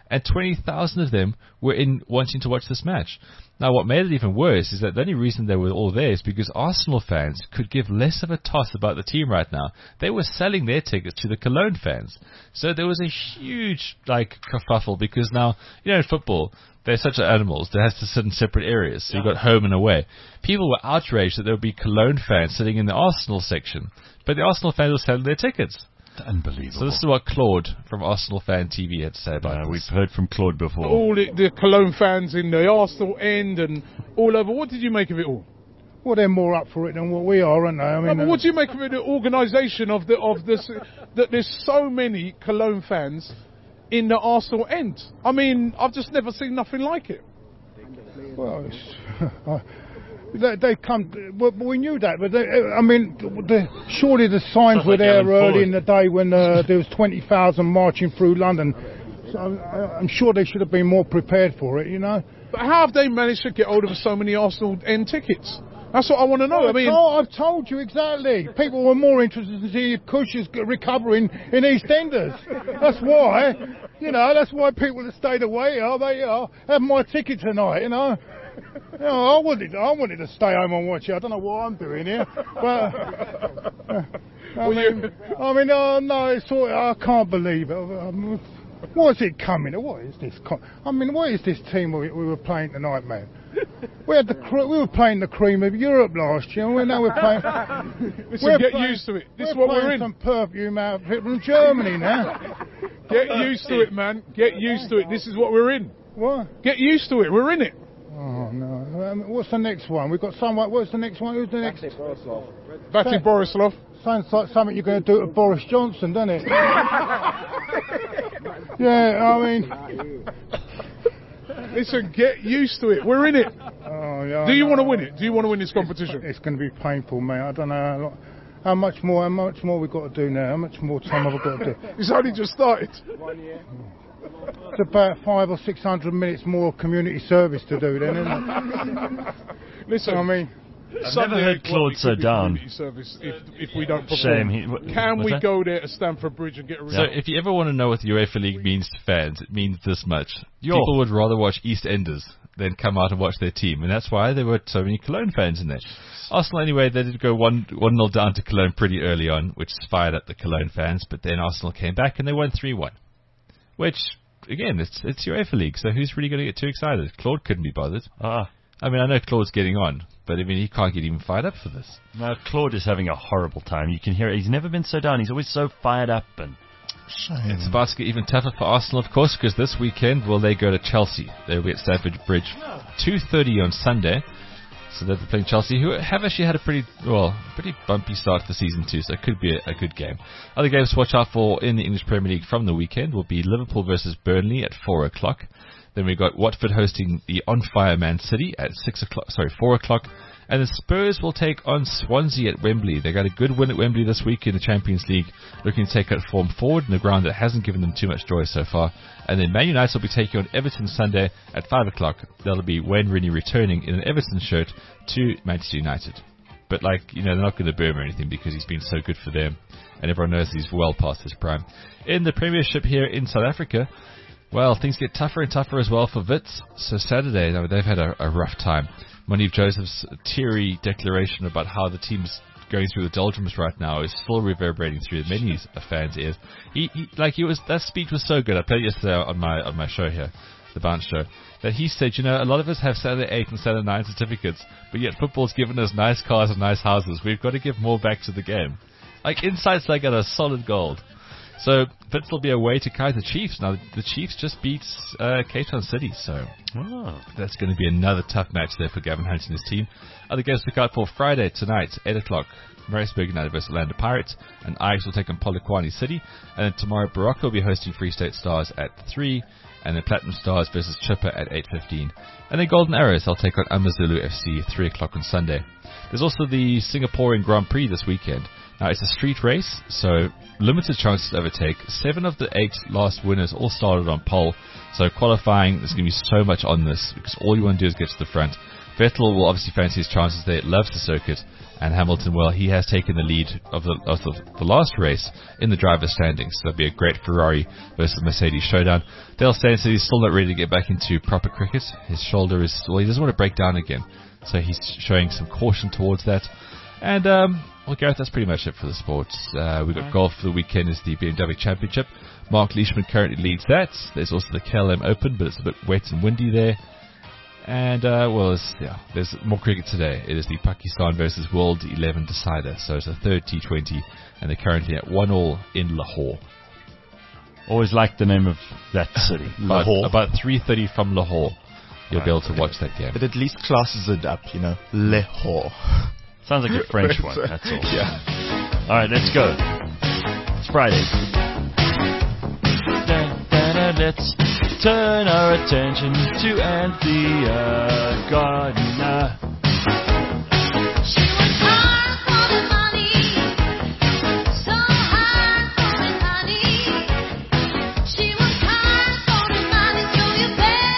and twenty thousand of them were in wanting to watch this match. Now, what made it even worse is that the only reason they were all there is because Arsenal fans could give less of a toss about the team right now. They were selling their tickets to the Cologne fans. So there was a huge, like, kerfuffle because now, you know, in football, they're such animals. They have to sit in separate areas. So you've got home and away. People were outraged that there would be Cologne fans sitting in the Arsenal section. But the Arsenal fans were selling their tickets. Unbelievable. So this is what Claude from Arsenal Fan T V had to say about uh, this. We've heard from Claude before. All the, the Cologne fans in the Arsenal end and all over. What did you make of it all? Well, they're more up for it than what we are, aren't they? I mean, no, but uh, what do you make of it, the organisation of the of this that there's so many Cologne fans in the Arsenal end? I mean, I've just never seen nothing like it. Well, it's, they, they come. Well, we knew that, but they, I mean, the, surely the signs were like there Alan early Ford. in the day when uh, there was twenty thousand marching through London. So I, I'm sure they should have been more prepared for it, you know. But how have they managed to get hold of so many Arsenal end tickets? That's what I want to know. I mean, oh, I've told you exactly. People were more interested to see if Kush is recovering in EastEnders. That's why, you know, that's why people that stayed away are they are have my ticket tonight. You know, you know I wanted, I wanted to stay home and watch it. I don't know what I'm doing here, but uh, I mean, I mean, uh, no, it's all, I can't believe it. Um, What's it coming? What is this? Co- I mean, what is this team we, we were playing tonight, man? We had the cre- we were playing the cream of Europe last year, and now we're playing. Listen, we're get playing, used to it. This we're is what we're playing in. some perfume outfit from Germany now. Get used to it, man. Get used to it. This is what we're in. What? Get used to it. We're in it. Oh no! Um, what's the next one? We've got someone. What's the next one? Who's the next? Vati Borislav. Sounds like something you're going to do to Boris Johnson, doesn't it? Yeah, I mean. Listen, get used to it. We're in it. Oh, yeah, Do you no, want to win it? Do you want to win this competition? It's going to be painful, mate. I don't know how much more. How much more we got to do now? How much more time have we got to do? It's only just started. It's about five or six hundred minutes more community service to do, then, isn't it? Listen, I mean. I've Sunday never heard Claude so down. community Service if, if we don't perform. Shame. He, what, Can what's we that? go there to Stamford Bridge and get a So result? if you ever want to know what the UEFA League means to fans, it means this much. Yo. People would rather watch EastEnders than come out and watch their team, and that's why there were so many Cologne fans in there. Arsenal, anyway, they did go one one nil down to Cologne pretty early on, which fired up the Cologne fans, but then Arsenal came back and they won three one. Which, again, it's it's UEFA League, so who's really going to get too excited? Claude couldn't be bothered. Ah, I mean, I know Claude's getting on, but I mean, he can't get even fired up for this. no, Claude is having a horrible time. You can hear it. He's never been so down. He's always so fired up. And Shame. It's about to get even tougher for Arsenal, of course, because this weekend, well, they go to Chelsea. They'll be at Stamford Bridge two thirty on Sunday. So they're playing Chelsea, who have actually had a pretty, well, pretty bumpy start to the season too, so it could be a, a good game. Other games to watch out for in the English Premier League from the weekend will be Liverpool versus Burnley at four o'clock. Then we've got Watford hosting the on-fire Man City at six o'clock, sorry, four o'clock. And the Spurs will take on Swansea at Wembley. They got a good win at Wembley this week in the Champions League, looking to take that form forward in a ground that hasn't given them too much joy so far. And then Man United will be taking on Everton Sunday at five o'clock. That'll be Wayne Rooney returning in an Everton shirt to Manchester United. But, like, you know, they're not going to boo him or anything because he's been so good for them. And everyone knows he's well past his prime. In the Premiership here in South Africa, well, things get tougher and tougher as well for Wits. So Saturday, they've had a, a rough time. Monique Joseph's teary declaration about how the team's going through the doldrums right now is still reverberating through many fans' ears. He, he, like he was, that speech was so good. I played it yesterday on my on my show here, the Bounce Show, that he said, you know, a lot of us have Saturday eight and Saturday nine certificates, but yet football's given us nice cars and nice houses. We've got to give more back to the game. Like insights like that are solid gold. So Wits will be away to Kaizer Chiefs. Now the Chiefs just beat uh, Cape Town City, so oh. that's going to be another tough match there for Gavin Hunt and his team. Other games to look out for Friday tonight, eight o'clock. Maritzburg United versus Orlando Pirates, and Ajax will take on Polokwane City. And then tomorrow, Baroka will be hosting Free State Stars at three, and then Platinum Stars versus Chipper at eight fifteen. And then Golden Arrows, they'll take on Amazulu F C at three o'clock on Sunday. There's also the Singaporean Grand Prix this weekend. Now, it's a street race, so limited chances to overtake. Seven of the eight last winners all started on pole, so qualifying, there's going to be so much on this, because all you want to do is get to the front. Vettel will obviously fancy his chances there, loves the circuit, and Hamilton, well, he has taken the lead of the, of the, the last race in the driver's standings. So that'll be a great Ferrari versus Mercedes showdown. Dale Steyn said he's still not ready to get back into proper cricket. His shoulder is, well, he doesn't want to break down again. So he's showing some caution towards that. And, um, well, Gareth, that's pretty much it for the sports. Uh, we've got right. golf for the weekend is the B M W Championship. Mark Leishman currently leads that. There's also the K L M Open, but it's a bit wet and windy there. And, uh, well, there's, yeah, there's more cricket today. It is the Pakistan versus World eleven decider. So it's a third T twenty, and they're currently at one all in Lahore. Always liked the name of that city. Lahore. About, about three thirty from Lahore. You'll right. be able to watch that game. It at least classes it up, you know. Lahore. Sounds like a French one, that's all. Yeah. Alright, let's go. It's Friday. Let's turn our attention to Anthea Gardner. She was hard for the money, so hard for the honey. She was hard for the money, so you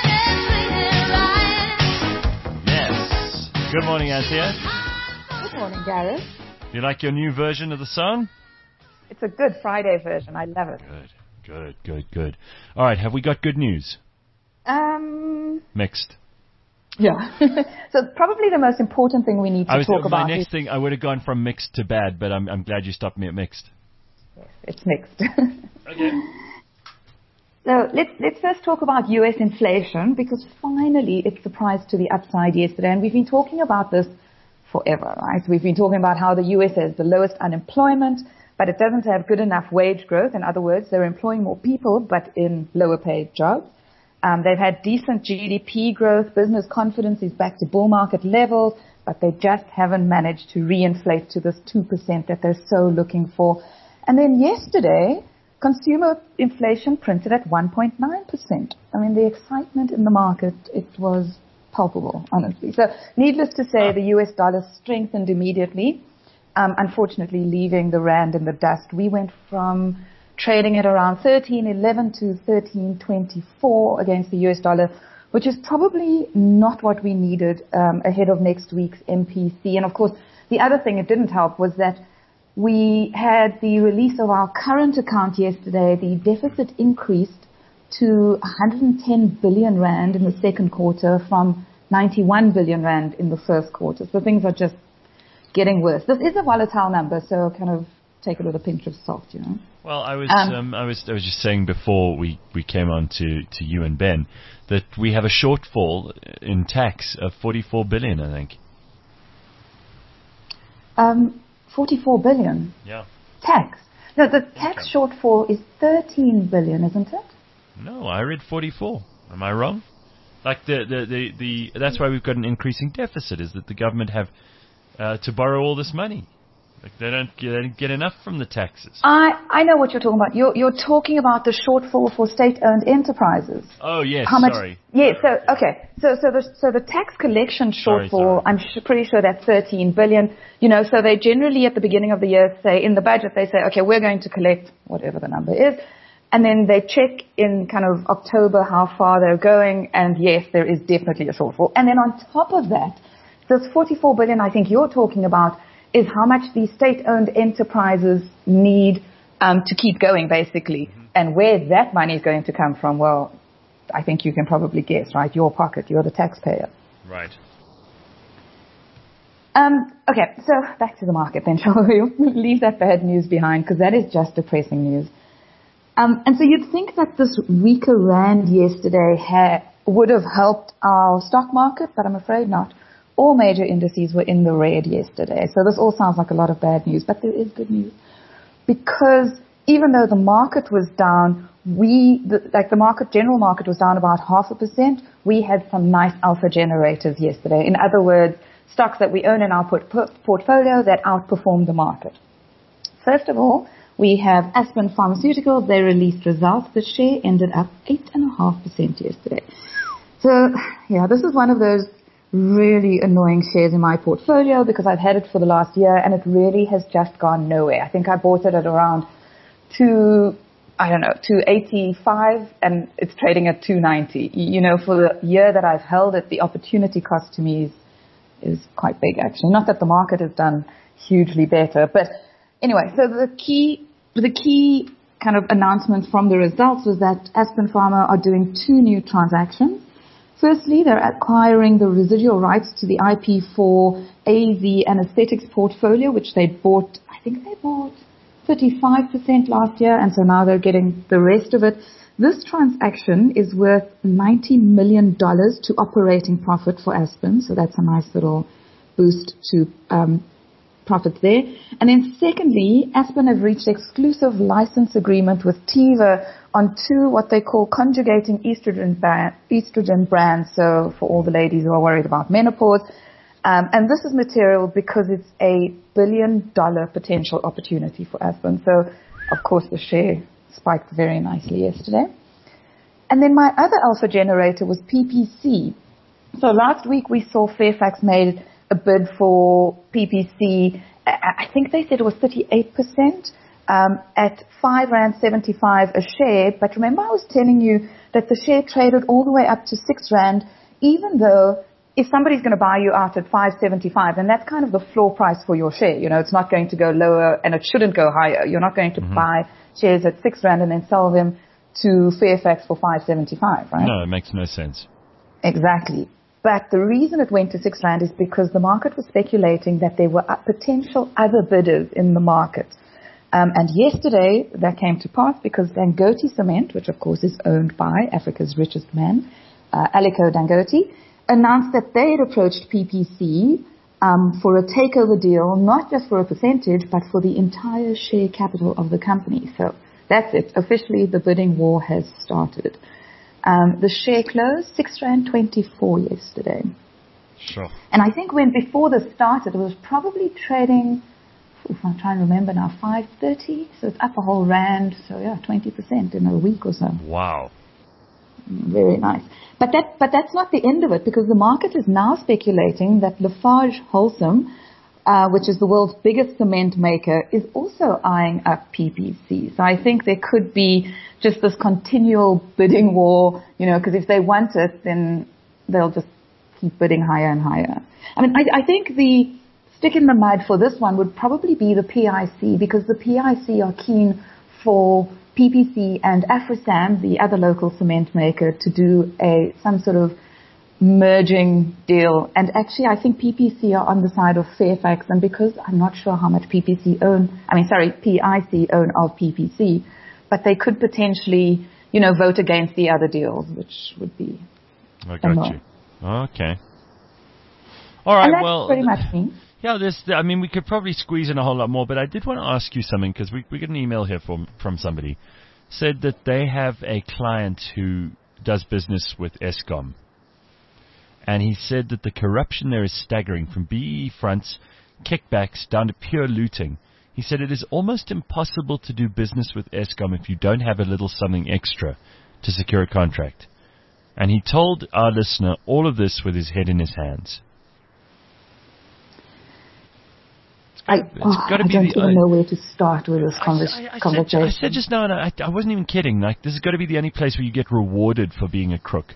better treat her right. Yes. Good morning, Anthea. Good morning, Gareth. You like your new version of the song? It's a good Friday version. I love it. Good. Good, good, good. All right, have we got good news? Um, Mixed. Yeah. So probably the most important thing we need to I was, talk my about. My next is, thing, I would have gone from mixed to bad, but I'm, I'm glad you stopped me at mixed. Yes, it's mixed. Okay. So let's let's first talk about U S inflation, because finally it surprised to the upside yesterday, and we've been talking about this forever, right? We've been talking about how the U S has the lowest unemployment, but it doesn't have good enough wage growth. In other words, they're employing more people, but in lower paid jobs. Um, they've had decent G D P growth. Business confidence is back to bull market levels, but they just haven't managed to reinflate to this two percent that they're so looking for. And then yesterday, consumer inflation printed at one point nine percent. I mean, the excitement in the market, it was palpable, honestly. So needless to say, the U S dollar strengthened immediately. Um, unfortunately, leaving the rand in the dust. We went from trading at around thirteen eleven to thirteen twenty-four against the U S dollar, which is probably not what we needed um, ahead of next week's M P C. And of course, the other thing it didn't help was that we had the release of our current account yesterday. The deficit increased to one hundred ten billion rand in the second quarter from ninety-one billion rand in the first quarter. So things are just getting worse. This is a volatile number, so kind of take it with a pinch of salt, you know. Well, I was um, um, I was I was just saying before we, we came on to, to you and Ben that we have a shortfall in tax of forty-four billion, I think. Um, forty-four billion. Yeah. Tax. No, the tax okay. shortfall is thirteen billion, isn't it? No, I read forty-four. Am I wrong? Like the the, the, the that's why we've got an increasing deficit, is that the government have Uh, to borrow all this money. Like they don't get, they don't get enough from the taxes. I, I know what you're talking about. You're, you're talking about the shortfall for state-owned enterprises. Oh, yes, How much, sorry. Yeah, sorry. so, okay. So, so the, so the tax collection shortfall, sorry, sorry. I'm sh- pretty sure that's thirteen billion. You know, so they generally at the beginning of the year say, in the budget, they say, okay, we're going to collect whatever the number is. And then they check in kind of October how far they're going. And yes, there is definitely a shortfall. And then on top of that, this forty-four billion I think you're talking about is how much these state-owned enterprises need um, to keep going, basically. Mm-hmm. And where that money is going to come from, well, I think you can probably guess, right? Your pocket. You're the taxpayer. Right. Um, okay, so back to the market then, shall we? Leave that bad news behind, because that is just depressing news. Um, and so you'd think that this weaker rand yesterday ha- would have helped our stock market, but I'm afraid not. All major indices were in the red yesterday. So this all sounds like a lot of bad news, but there is good news. Because even though the market was down, we, the, like the market, general market was down about half a percent, we had some nice alpha generators yesterday. In other words, stocks that we own in our port- portfolio that outperformed the market. First of all, we have Aspen Pharmaceuticals. They released results. The share ended up eight point five percent yesterday. So, yeah, this is one of those really annoying shares in my portfolio because I've had it for the last year and it really has just gone nowhere. I think I bought it at around two, I don't know, two eighty-five and it's trading at two ninety. You know, for the year that I've held it, the opportunity cost to me is is quite big, actually. Not that the market has done hugely better, but anyway, so the key, the key kind of announcement from the results was that Aspen Pharma are doing two new transactions. Firstly, they're acquiring the residual rights to the I P for A Z Anesthetics portfolio, which they bought, I think they bought thirty-five percent last year, and so now they're getting the rest of it. This transaction is worth ninety million dollars to operating profit for Aspen, so that's a nice little boost to um, profits there. And then secondly, Aspen have reached exclusive license agreement with Teva on two what they call conjugating estrogen, ba- estrogen brands, so for all the ladies who are worried about menopause. Um, and this is material because it's a billion dollar potential opportunity for Aspen. So, of course, the share spiked very nicely yesterday. And then my other alpha generator was P P C. So last week we saw Fairfax made a bid for P P C. I think they said it was thirty-eight percent um, at five rand seventy-five a share. But remember I was telling you that the share traded all the way up to six rand, even though if somebody's going to buy you out at five seventy-five, and that's kind of the floor price for your share, you know, it's not going to go lower and it shouldn't go higher. You're not going to mm-hmm. buy shares at six rand and then sell them to Fairfax for five seventy-five, right? No, it makes no sense. Exactly. But the reason it went to six rand is because the market was speculating that there were potential other bidders in the market. Um, and yesterday that came to pass because Dangote Cement, which of course is owned by Africa's richest man, uh, Aliko Dangote, announced that they had approached P P C um, for a takeover deal, not just for a percentage, but for the entire share capital of the company. So that's it. Officially, the bidding war has started. Um, the share closed six rand twenty-four yesterday. Sure. And I think when before this started, it was probably trading, if I'm trying to remember now, five thirty. So it's up a whole rand. So yeah, twenty percent in a week or so. Wow. Very nice. But that, but that's not the end of it, because the market is now speculating that Lafarge Holcim, uh, which is the world's biggest cement maker, is also eyeing up P P C. So I think there could be just this continual bidding war, you know, because if they want it, then they'll just keep bidding higher and higher. I mean, I, I think the stick in the mud for this one would probably be the P I C, because the P I C are keen for P P C and Afrosam, the other local cement maker, to do a some sort of merging deal. And actually, I think P P C are on the side of Fairfax, and because I'm not sure how much P P C own, I mean, sorry, P I C own of P P C, but they could potentially, you know, vote against the other deals, which would be I got annoying. you. Okay. All right, and that's well... pretty much me. Yeah, this. I mean, we could probably squeeze in a whole lot more, but I did want to ask you something, because we we got an email here from from somebody said that they have a client who does business with Eskom, and he said that the corruption there is staggering, from B E fronts, kickbacks down to pure looting. He said it is almost impossible to do business with Eskom if you don't have a little something extra to secure a contract. And he told our listener all of this with his head in his hands. I, oh, I don't even uh, know where to start with this convers- I, I, I conversation. Said, I said just now, and I, I wasn't even kidding, like, this has got to be the only place where you get rewarded for being a crook.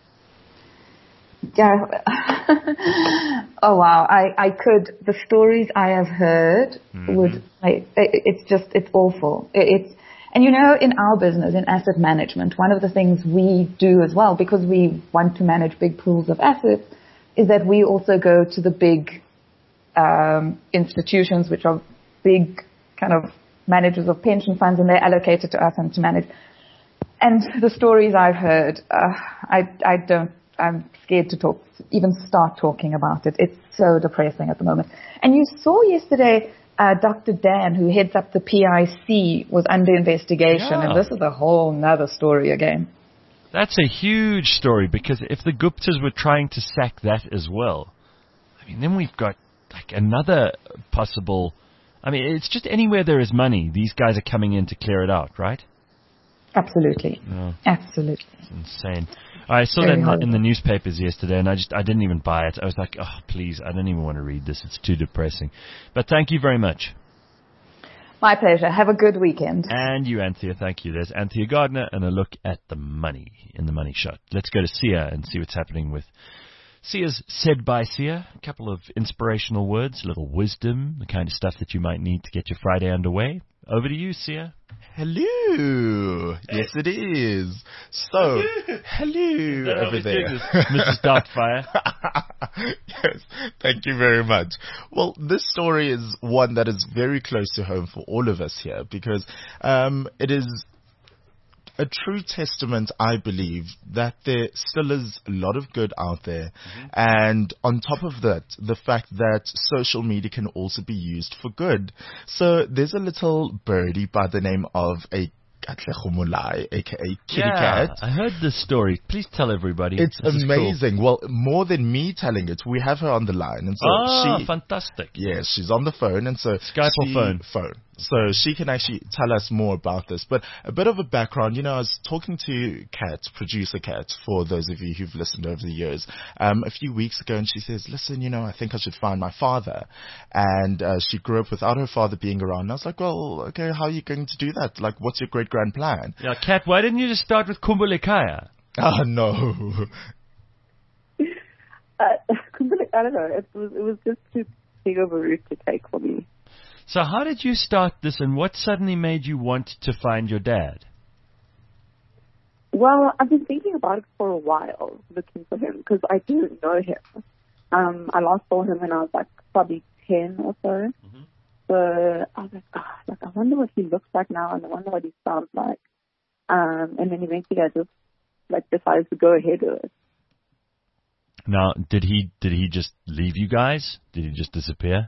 Yeah. Oh, wow. I, I could, the stories I have heard mm-hmm. would, like, it, it's just, it's awful. It, it's, and you know, in our business, in asset management, one of the things we do as well, because we want to manage big pools of assets, is that we also go to the big Um, institutions which are big kind of managers of pension funds, and they're allocated to us and to manage. And the stories I've heard, uh, I, I don't, I'm scared to talk, even start talking about it. It's so depressing at the moment. And you saw yesterday, uh, Doctor Dan, who heads up the P I C, was under investigation, yeah. And this is a whole nother story again. That's a huge story, because if the Guptas were trying to sack that as well, I mean, then we've got like another possible, I mean, it's just anywhere there is money, these guys are coming in to clear it out, right? Absolutely. Oh, Absolutely. It's insane. I saw Very that in, in the newspapers yesterday, and I just, I didn't even buy it. I was like, oh, please, I don't even want to read this. It's too depressing. But thank you very much. My pleasure. Have a good weekend. And you, Anthea. Thank you. There's Anthea Gardner and a look at the money in the Money Shot. Let's go to Sia and see what's happening with Sia's said by Sia. A couple of inspirational words, a little wisdom, the kind of stuff that you might need to get your Friday underway. Over to you, Sia. Hello. Yes, it is. So, hello over there. Missus Darkfire. Yes, thank you very much. Well, this story is one that is very close to home for all of us here because um, it is a true testament, I believe, that there still is a lot of good out there. Mm-hmm. And on top of that, the fact that social media can also be used for good. So there's a little birdie by the name of a Katlego aka Kitty yeah, Cat. I heard this story. Please tell everybody. It's This is amazing. Well, more than me telling it, we have her on the line. And so cool. Oh, she, fantastic. yes, she's on the phone. And so Skype or she, phone? Phone. So she can actually tell us more about this. But a bit of a background, you know, I was talking to Kat, producer Kat, for those of you who've listened over the years, um, a few weeks ago, and she says, listen, you know, I think I should find my father. And uh, she grew up without her father being around. And I was like, well, okay, how are you going to do that? Like, what's your great-grand plan? Yeah, Kat, why didn't you just start with Kumbulekaya? Oh, no. uh, I don't know. It was, it was just too big of a route to take for me. So how did you start this, and what suddenly made you want to find your dad? Well, I've been thinking about it for a while, looking for him, because I didn't know him. Um, I last saw him when I was like probably ten or so. Mm-hmm. So I was like, oh, like, I wonder what he looks like now, and I wonder what he sounds like. Um, and then eventually I just like decided to go ahead with it. Now, did he did he just leave you guys? Did he just disappear?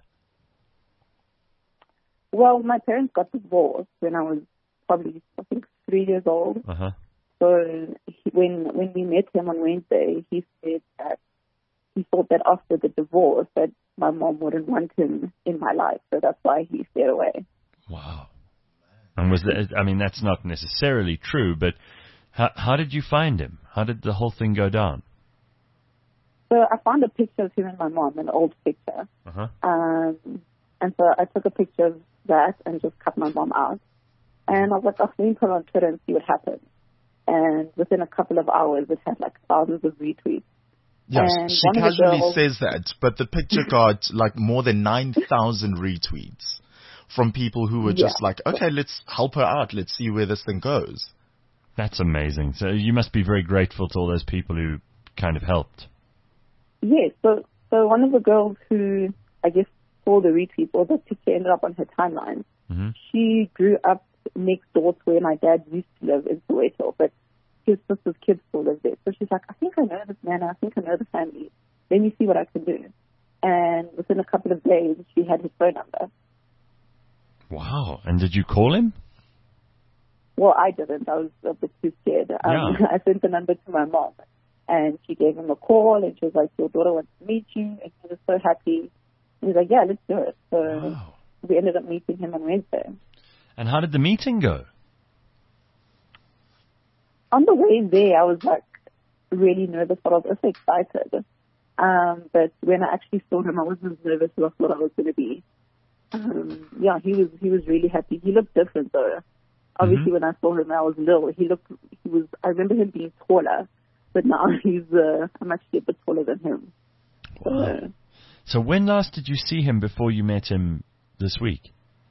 Well, my parents got divorced when I was probably, I think, three years old. Uh-huh. So he, when when we met him on Wednesday, he said that he thought that after the divorce that my mom wouldn't want him in my life, so that's why he stayed away. Wow. And was that, I mean, that's not necessarily true, but how, how did you find him? How did the whole thing go down? So I found a picture of him and my mom, an old picture. Uh-huh. Um, and so I took a picture of that and just cut my mom out. And I was like, oh, let me put it on Twitter and see what happens. And within a couple of hours, it had like thousands of retweets. Yes, and she casually girls, says that, but the picture got like more than nine thousand retweets from people who were just yeah. like, okay, let's help her out. Let's see where this thing goes. That's amazing. So you must be very grateful to all those people who kind of helped. Yes. So, so one of the girls who, I guess, saw the retweets, or the picture ended up on her timeline, mm-hmm. she grew up next door to where my dad used to live in Soweto, but his sister's kids still live there. So she's like, I think I know this man, I think I know the family. Let me see what I can do. And within a couple of days, she had his phone number. Wow. And did you call him? Well, I didn't. I was a bit too scared. Um, yeah. I sent the number to my mom, and she gave him a call, and she was like, your daughter wants to meet you, and he was so happy. And he's like, yeah, let's do it. So wow. we ended up meeting him on Wednesday. And how did the meeting go? On the way there, I was like really nervous, but I was also excited. Um, but when I actually saw him, I wasn't as nervous as I thought I was going to be. Um, yeah, he was he was really happy. He looked different though. Obviously, mm-hmm. when I saw him, I was little. He looked, he was. I remember him being taller, but now he's. Uh, I'm actually a bit taller than him. Wow. So, so when last did you see him before you met him this week?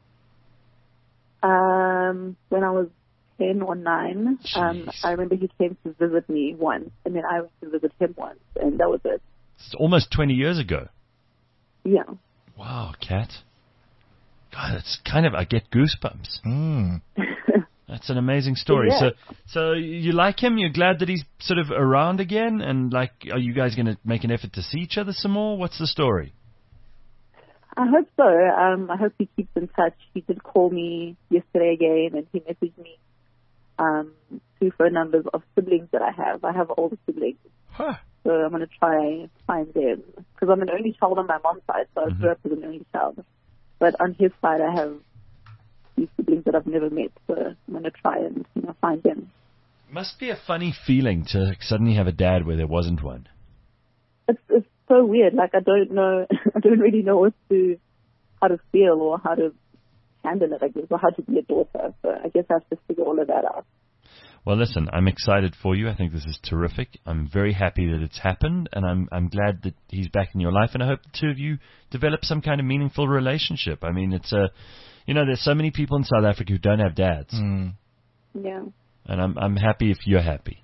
Um, when I was ten or nine, um, I remember he came to visit me once, and then I went to visit him once, and that was it. It's almost twenty years ago. Yeah. Wow, Kat. God, it's kind of, I get goosebumps. Mm. That's an amazing story. Yeah. So, so you like him? You're glad that he's sort of around again? And like, are you guys going to make an effort to see each other some more? What's the story? I hope so. Um, I hope he keeps in touch. He did call me yesterday again, and he messaged me um, two phone numbers of siblings that I have. I have older siblings. Huh. So I'm going to try find them. Because I'm an only child on my mom's side, so I Mm-hmm. grew up as an only child. But on his side, I have these siblings that I've never met, so I'm going to try and you know, find them. Must be a funny feeling to suddenly have a dad where there wasn't one. It's, it's so weird. Like, I don't know, I don't really know what to, how to feel or how to handle it, I guess, or how to be a daughter. So I guess I have to figure all of that out. Well, listen, I'm excited for you. I think this is terrific. I'm very happy that it's happened, and I'm I'm glad that he's back in your life, and I hope the two of you develop some kind of meaningful relationship. I mean, it's a, you know, there's so many people in South Africa who don't have dads, Mm. Yeah. and I'm I'm happy if you're happy.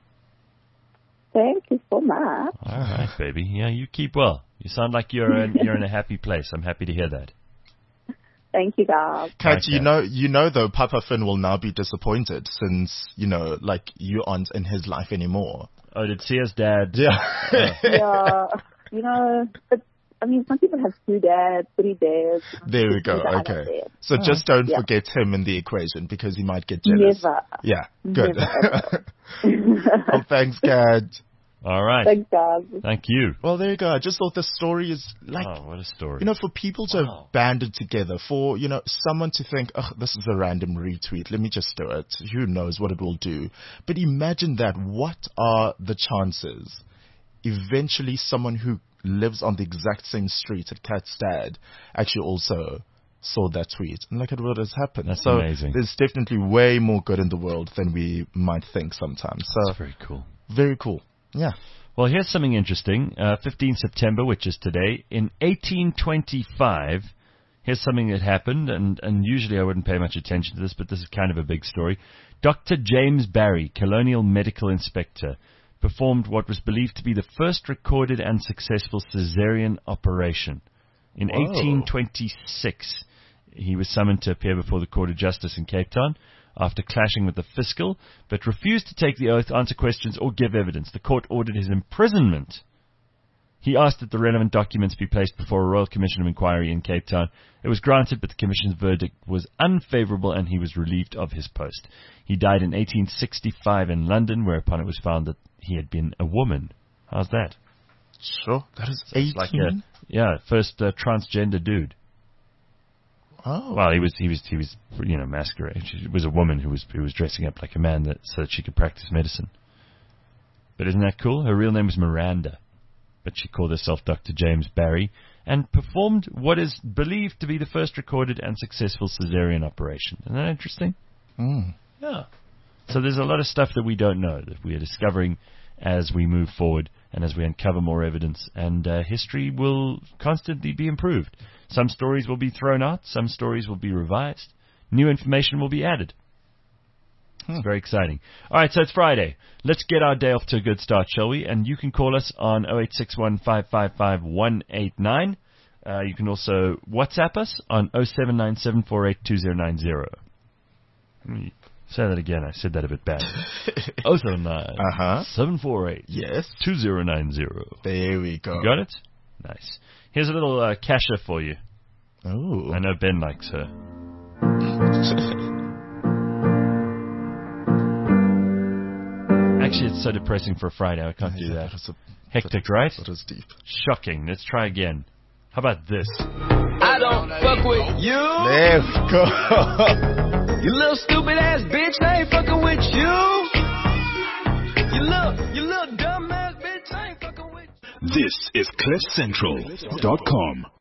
Thank you so much. All right, baby. Yeah, you keep well. You sound like you're in, you're in a happy place. I'm happy to hear that. Thank you, guys. Kat, Okay. you know, you know, though, Papa Finn will now be disappointed since, you know, like, you aren't in his life anymore. Oh, did Sia's dad? Yeah. Yeah. You know, but, I mean, some people have two dads, three dads. There we go. Neither I have Okay. dads. So just don't Yeah. forget him in the equation because he might get jealous. Never. Yeah. Good. Never, Well, thanks, Kat. All right. Thanks, guys. Thank you. Well, there you go. I just thought the story is like, Oh, what a story. you know, for people to Wow. have banded together, for, you know, someone to think, oh, this is a random retweet, let me just do it. Who knows what it will do. But imagine that. What are the chances? Eventually, someone who lives on the exact same street at Kat's dad actually also saw that tweet. And look at what has happened. That's so amazing. There's definitely way more good in the world than we might think sometimes. So That's very cool. very cool. Yeah. Well, here's something interesting. Uh, fifteenth September, which is today, in eighteen twenty-five, here's something that happened, and, and usually I wouldn't pay much attention to this, but this is kind of a big story. Doctor James Barry, colonial medical inspector, performed what was believed to be the first recorded and successful cesarean operation. In Whoa. eighteen twenty-six, he was summoned to appear before the Court of Justice in Cape Town after clashing with the fiscal, but refused to take the oath, answer questions, or give evidence. The court ordered his imprisonment. He asked that the relevant documents be placed before a Royal Commission of Inquiry in Cape Town. It was granted, but the Commission's verdict was unfavourable, and he was relieved of his post. He died in eighteen sixty-five in London, whereupon it was found that he had been a woman. How's that? Sure. That is It's eighteen. like a, yeah, first uh, transgender dude. Oh. Well, he was, he was, he was, you know, masquerade. She was a woman who was, who was dressing up like a man that, so that she could practice medicine. But isn't that cool? Her real name was Miranda, but she called herself Doctor James Barry and performed what is believed to be the first recorded and successful cesarean operation. Isn't that interesting? Mm. Yeah. So there's a lot of stuff that we don't know that we are discovering as we move forward and as we uncover more evidence, and uh, history will constantly be improved. Some stories will be thrown out, some stories will be revised, new information will be added. Hmm. It's very exciting. All right, so it's Friday. Let's get our day off to a good start, shall we? And you can call us on oh eight six one, five five five, one eight nine. Uh, you can also WhatsApp us on oh seven nine seven four eight two oh nine oh. Let me say that again. I said that a bit bad. oh seven nine Uh-huh. seven four eight Yes. two oh nine oh. There we go. You got it? Nice. Here's a little uh, Kasha for you. Oh. I know Ben likes her. Actually, it's so depressing for a Friday. I can't do Yeah, that. that was a- Hectic, right? That was deep. Shocking. Let's try again. How about this? I don't fuck with you. Let's go. You little stupid ass bitch, I ain't fucking with you. You little, you little dumb ass bitch, I ain't fucking with you. This is cliff central dot com.